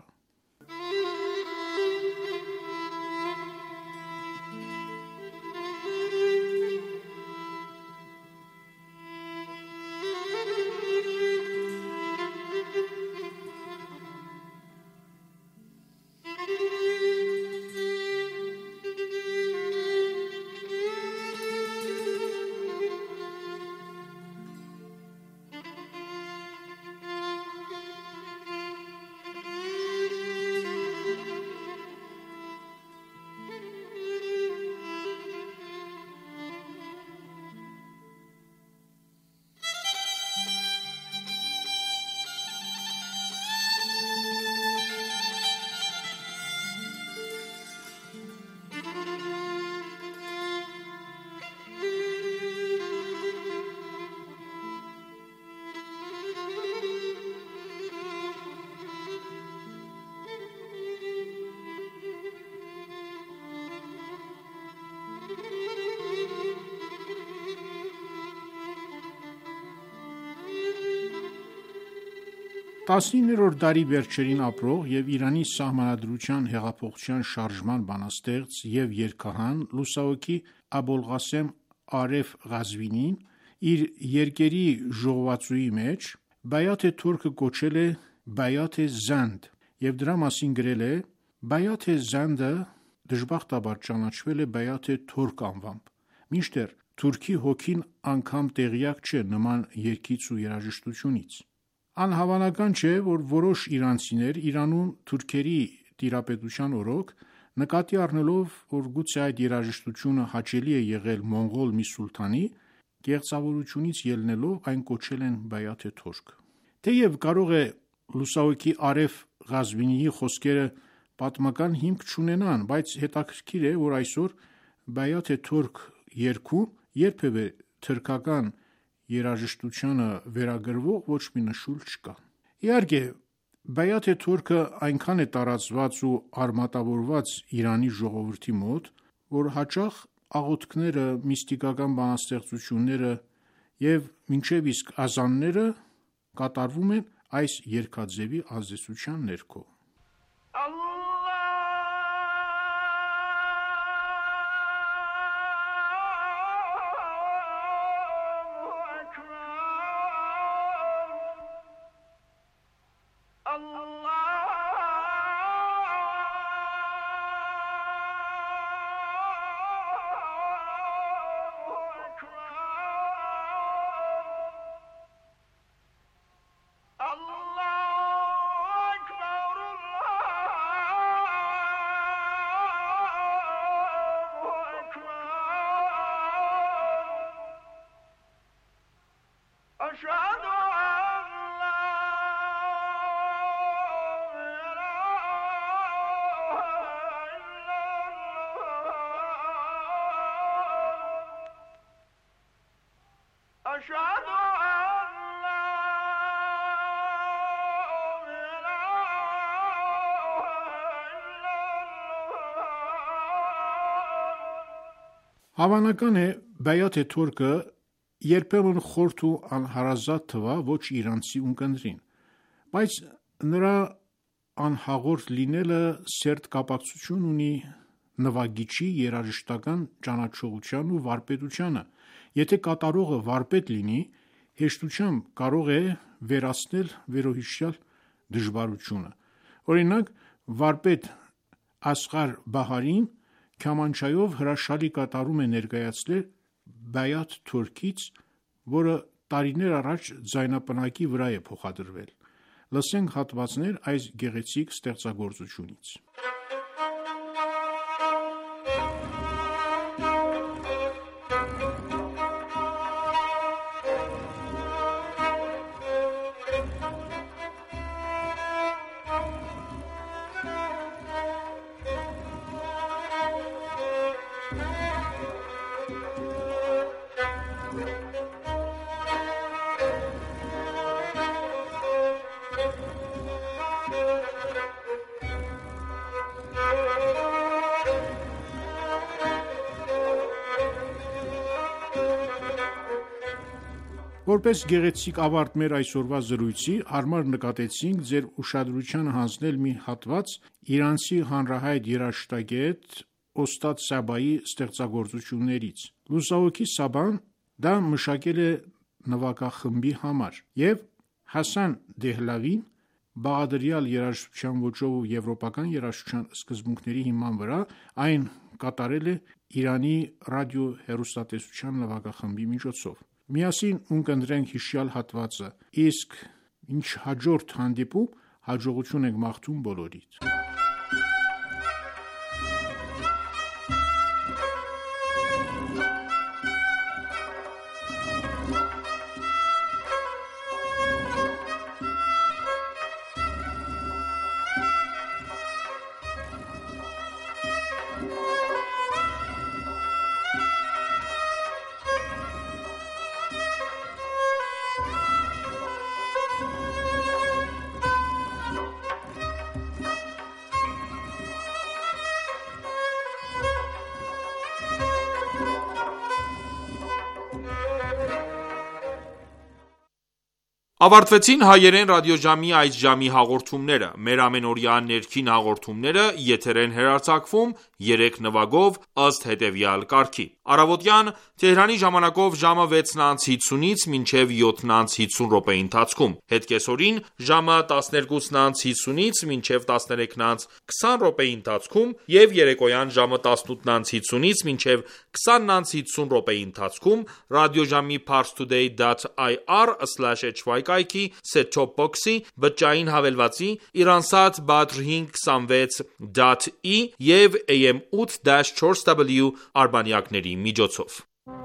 տասնիններորդ դարի վերջերին ապրող եւ Իրանի սահմանադրության հեղափոխության շարժման բանաստեղծ եւ երգահան լուսահոգի Աբոլղասեմ Արեֆ Ղազվինին իր երկերի ժողովածուի մեջ Բայաթ Թորքը կոչել է Բայաթ Զանդ եւ դրա մասին գրել է. Բայաթ Զանդը դժբախտաբար ճանաչվել է Բայաթ Թորք անվամբ, մինչդեռ Թուրքի հոգին անգամ տեղյակ չէ նման երգից ու երաժշտությունից։ Անհավանական չէ, որ որոշ իրանցիներ Իրանում թուրքերի տիրապետության օրոք, նկատի առնելով, որ գուցե այդ երաժշտությունը հաճելի է եղել մոնղոլ մի սուլթանի, կեղծավորությունից ելնելով այն կոչել են Բայաթ Թորք։ Թեև կարող է լուսահոգի Արեֆ Ղազվինիի խոսքերը պատմական հիմք չունենան, բայց հետաքրքիր է, որ այսօր Բայաթ Թորք երգում երբևէ թրքական երաժշտությանը վերագրվող ոչ մի նշույլ չկա։ Իհարկե, Բայաթ Թորքը այնքան է տարածված ու արմատավորված Իրանի ժողովրդի մոտ, որ հաճախ աղոթքները, միստիկական բանաստեղծությունները և մինչև իսկ ազանները կատարվում են այս երգաձևի ազդեցության ներքո։ Հավանական է, Բայաթ Թորքը երբեմն խորթ ու անհարազատ թվա ոչ իրանցի ունկնդրին, բայց նրա անհաղորդ լինելը սերտ կապակցություն ունի նվագիչի երաժշտական ճանաչողության ու վարպետությանը։ Եթե կատարողը վարպետ լինի, հեշտությամբ կարող է վերացնել վերոհիշյալ դժվարությունը։ Օրինակ, վարպետ Ասղար Բահարին քամանչայով հրաշալի կատարում է ներկայացնել Բայաթ Թորքից, որը տարիներ առաջ ձայնապնակի վրա է փոխադրվել։ Լսենք հատվածներ այս գեղեցիկ ստեղծագործությունից։ Որպես գեղեցիկ ավարտ մեր այսօրվա զրույցի, հարմար նկատեցինք ձեր ուշադրությանը հանձնել մի հատված իրանցի հանրահայտ երաժշտագետ Օստադ Սաբայի ստեղծագործություններից։ Լուսահոգի Սաբան դա մշակել է նվագախմբի համար, և Հասան Դեհլավին բաղադրյալ երաժշտության ոճով ու եվրոպական երաժշտության սկզբունքների հիման վրա այն կատարել է Իրանի ռադիոհեռուստատեսության նվագախմբի միջոցով։ Միասին ունկնդրենք հիշյալ հատվածը, իսկ ինչ հաջորդ հանդիպում հաջողություն ենք մաղթում բոլորիդ։ Ավարտվեցին հայերեն ռադիոժամի այս ժամի հաղորդումները։ Մեր ամենօրյա ներքին հաղորդումները եթեր են հեռարձակվում երեք նվագով ըստ հետևյալ կարգի: Առավոտյան Թեհրանի ժամանակով ժամը վեցն անց հիսունից մինչև յոթն անց հիսուն րոպեի ընթացքում, հետկեսօրին ժամը տասներկուսն անց հիսունից մինչև տասներեքն անց քսան րոպեի ընթացքում և երեկոյան ժամը տասնութն անց հիսունից մինչև քսանն անց հիսուն րոպեի ընթացքում ռադիոժամի parstoday dot i r slash h y կայքի set-top box-ի, բջջային հավելվածի, Iransat Badr հինգ հիսունվեց dot i և A M eight dash four W արբանյակների միջոցով։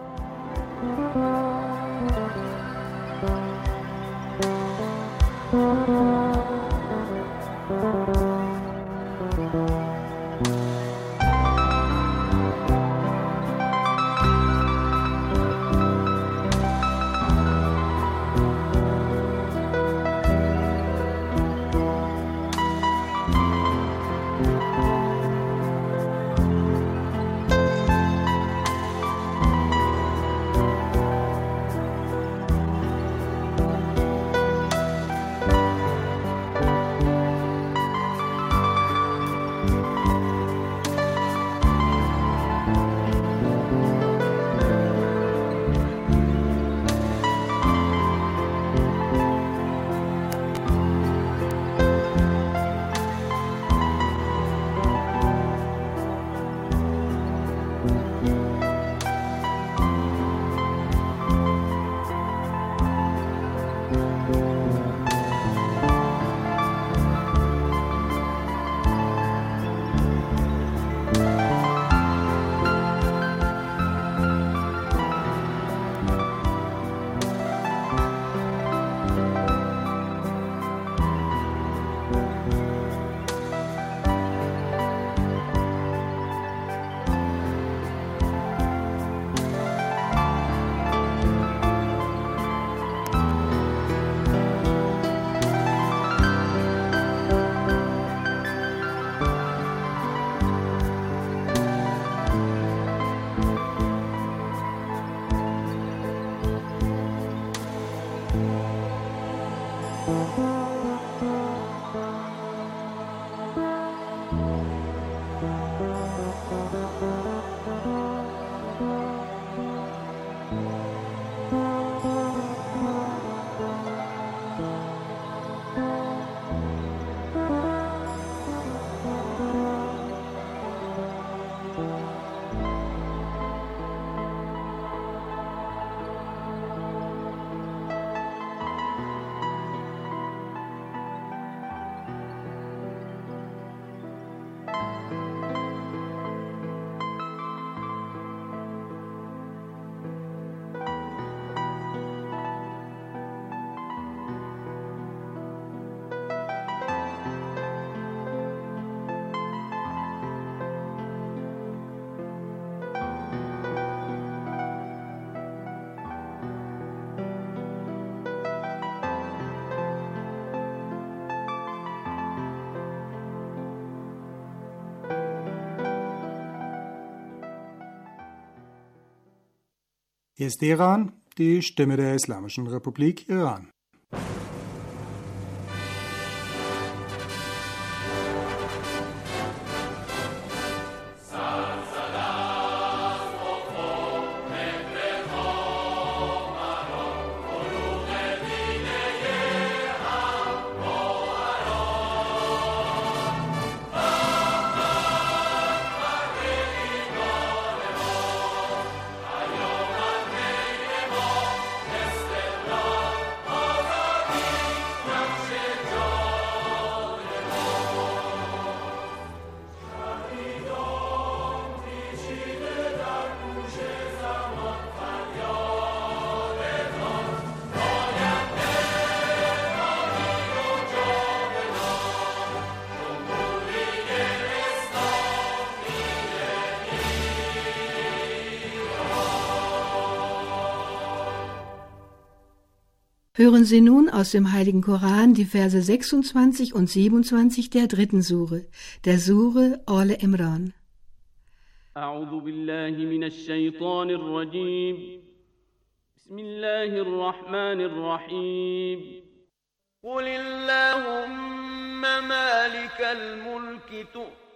Hier ist Iran, die Stimme der Islamischen Republik Iran. Hören Sie nun aus dem Heiligen Koran die Verse sechsundzwanzig und siebenundzwanzig der dritten Sure, der Sure Al Imran. أعوذ بالله من الشيطان الرجيم بسم الله الرحمن الرحيم قل اللهم مالك الملك تؤتي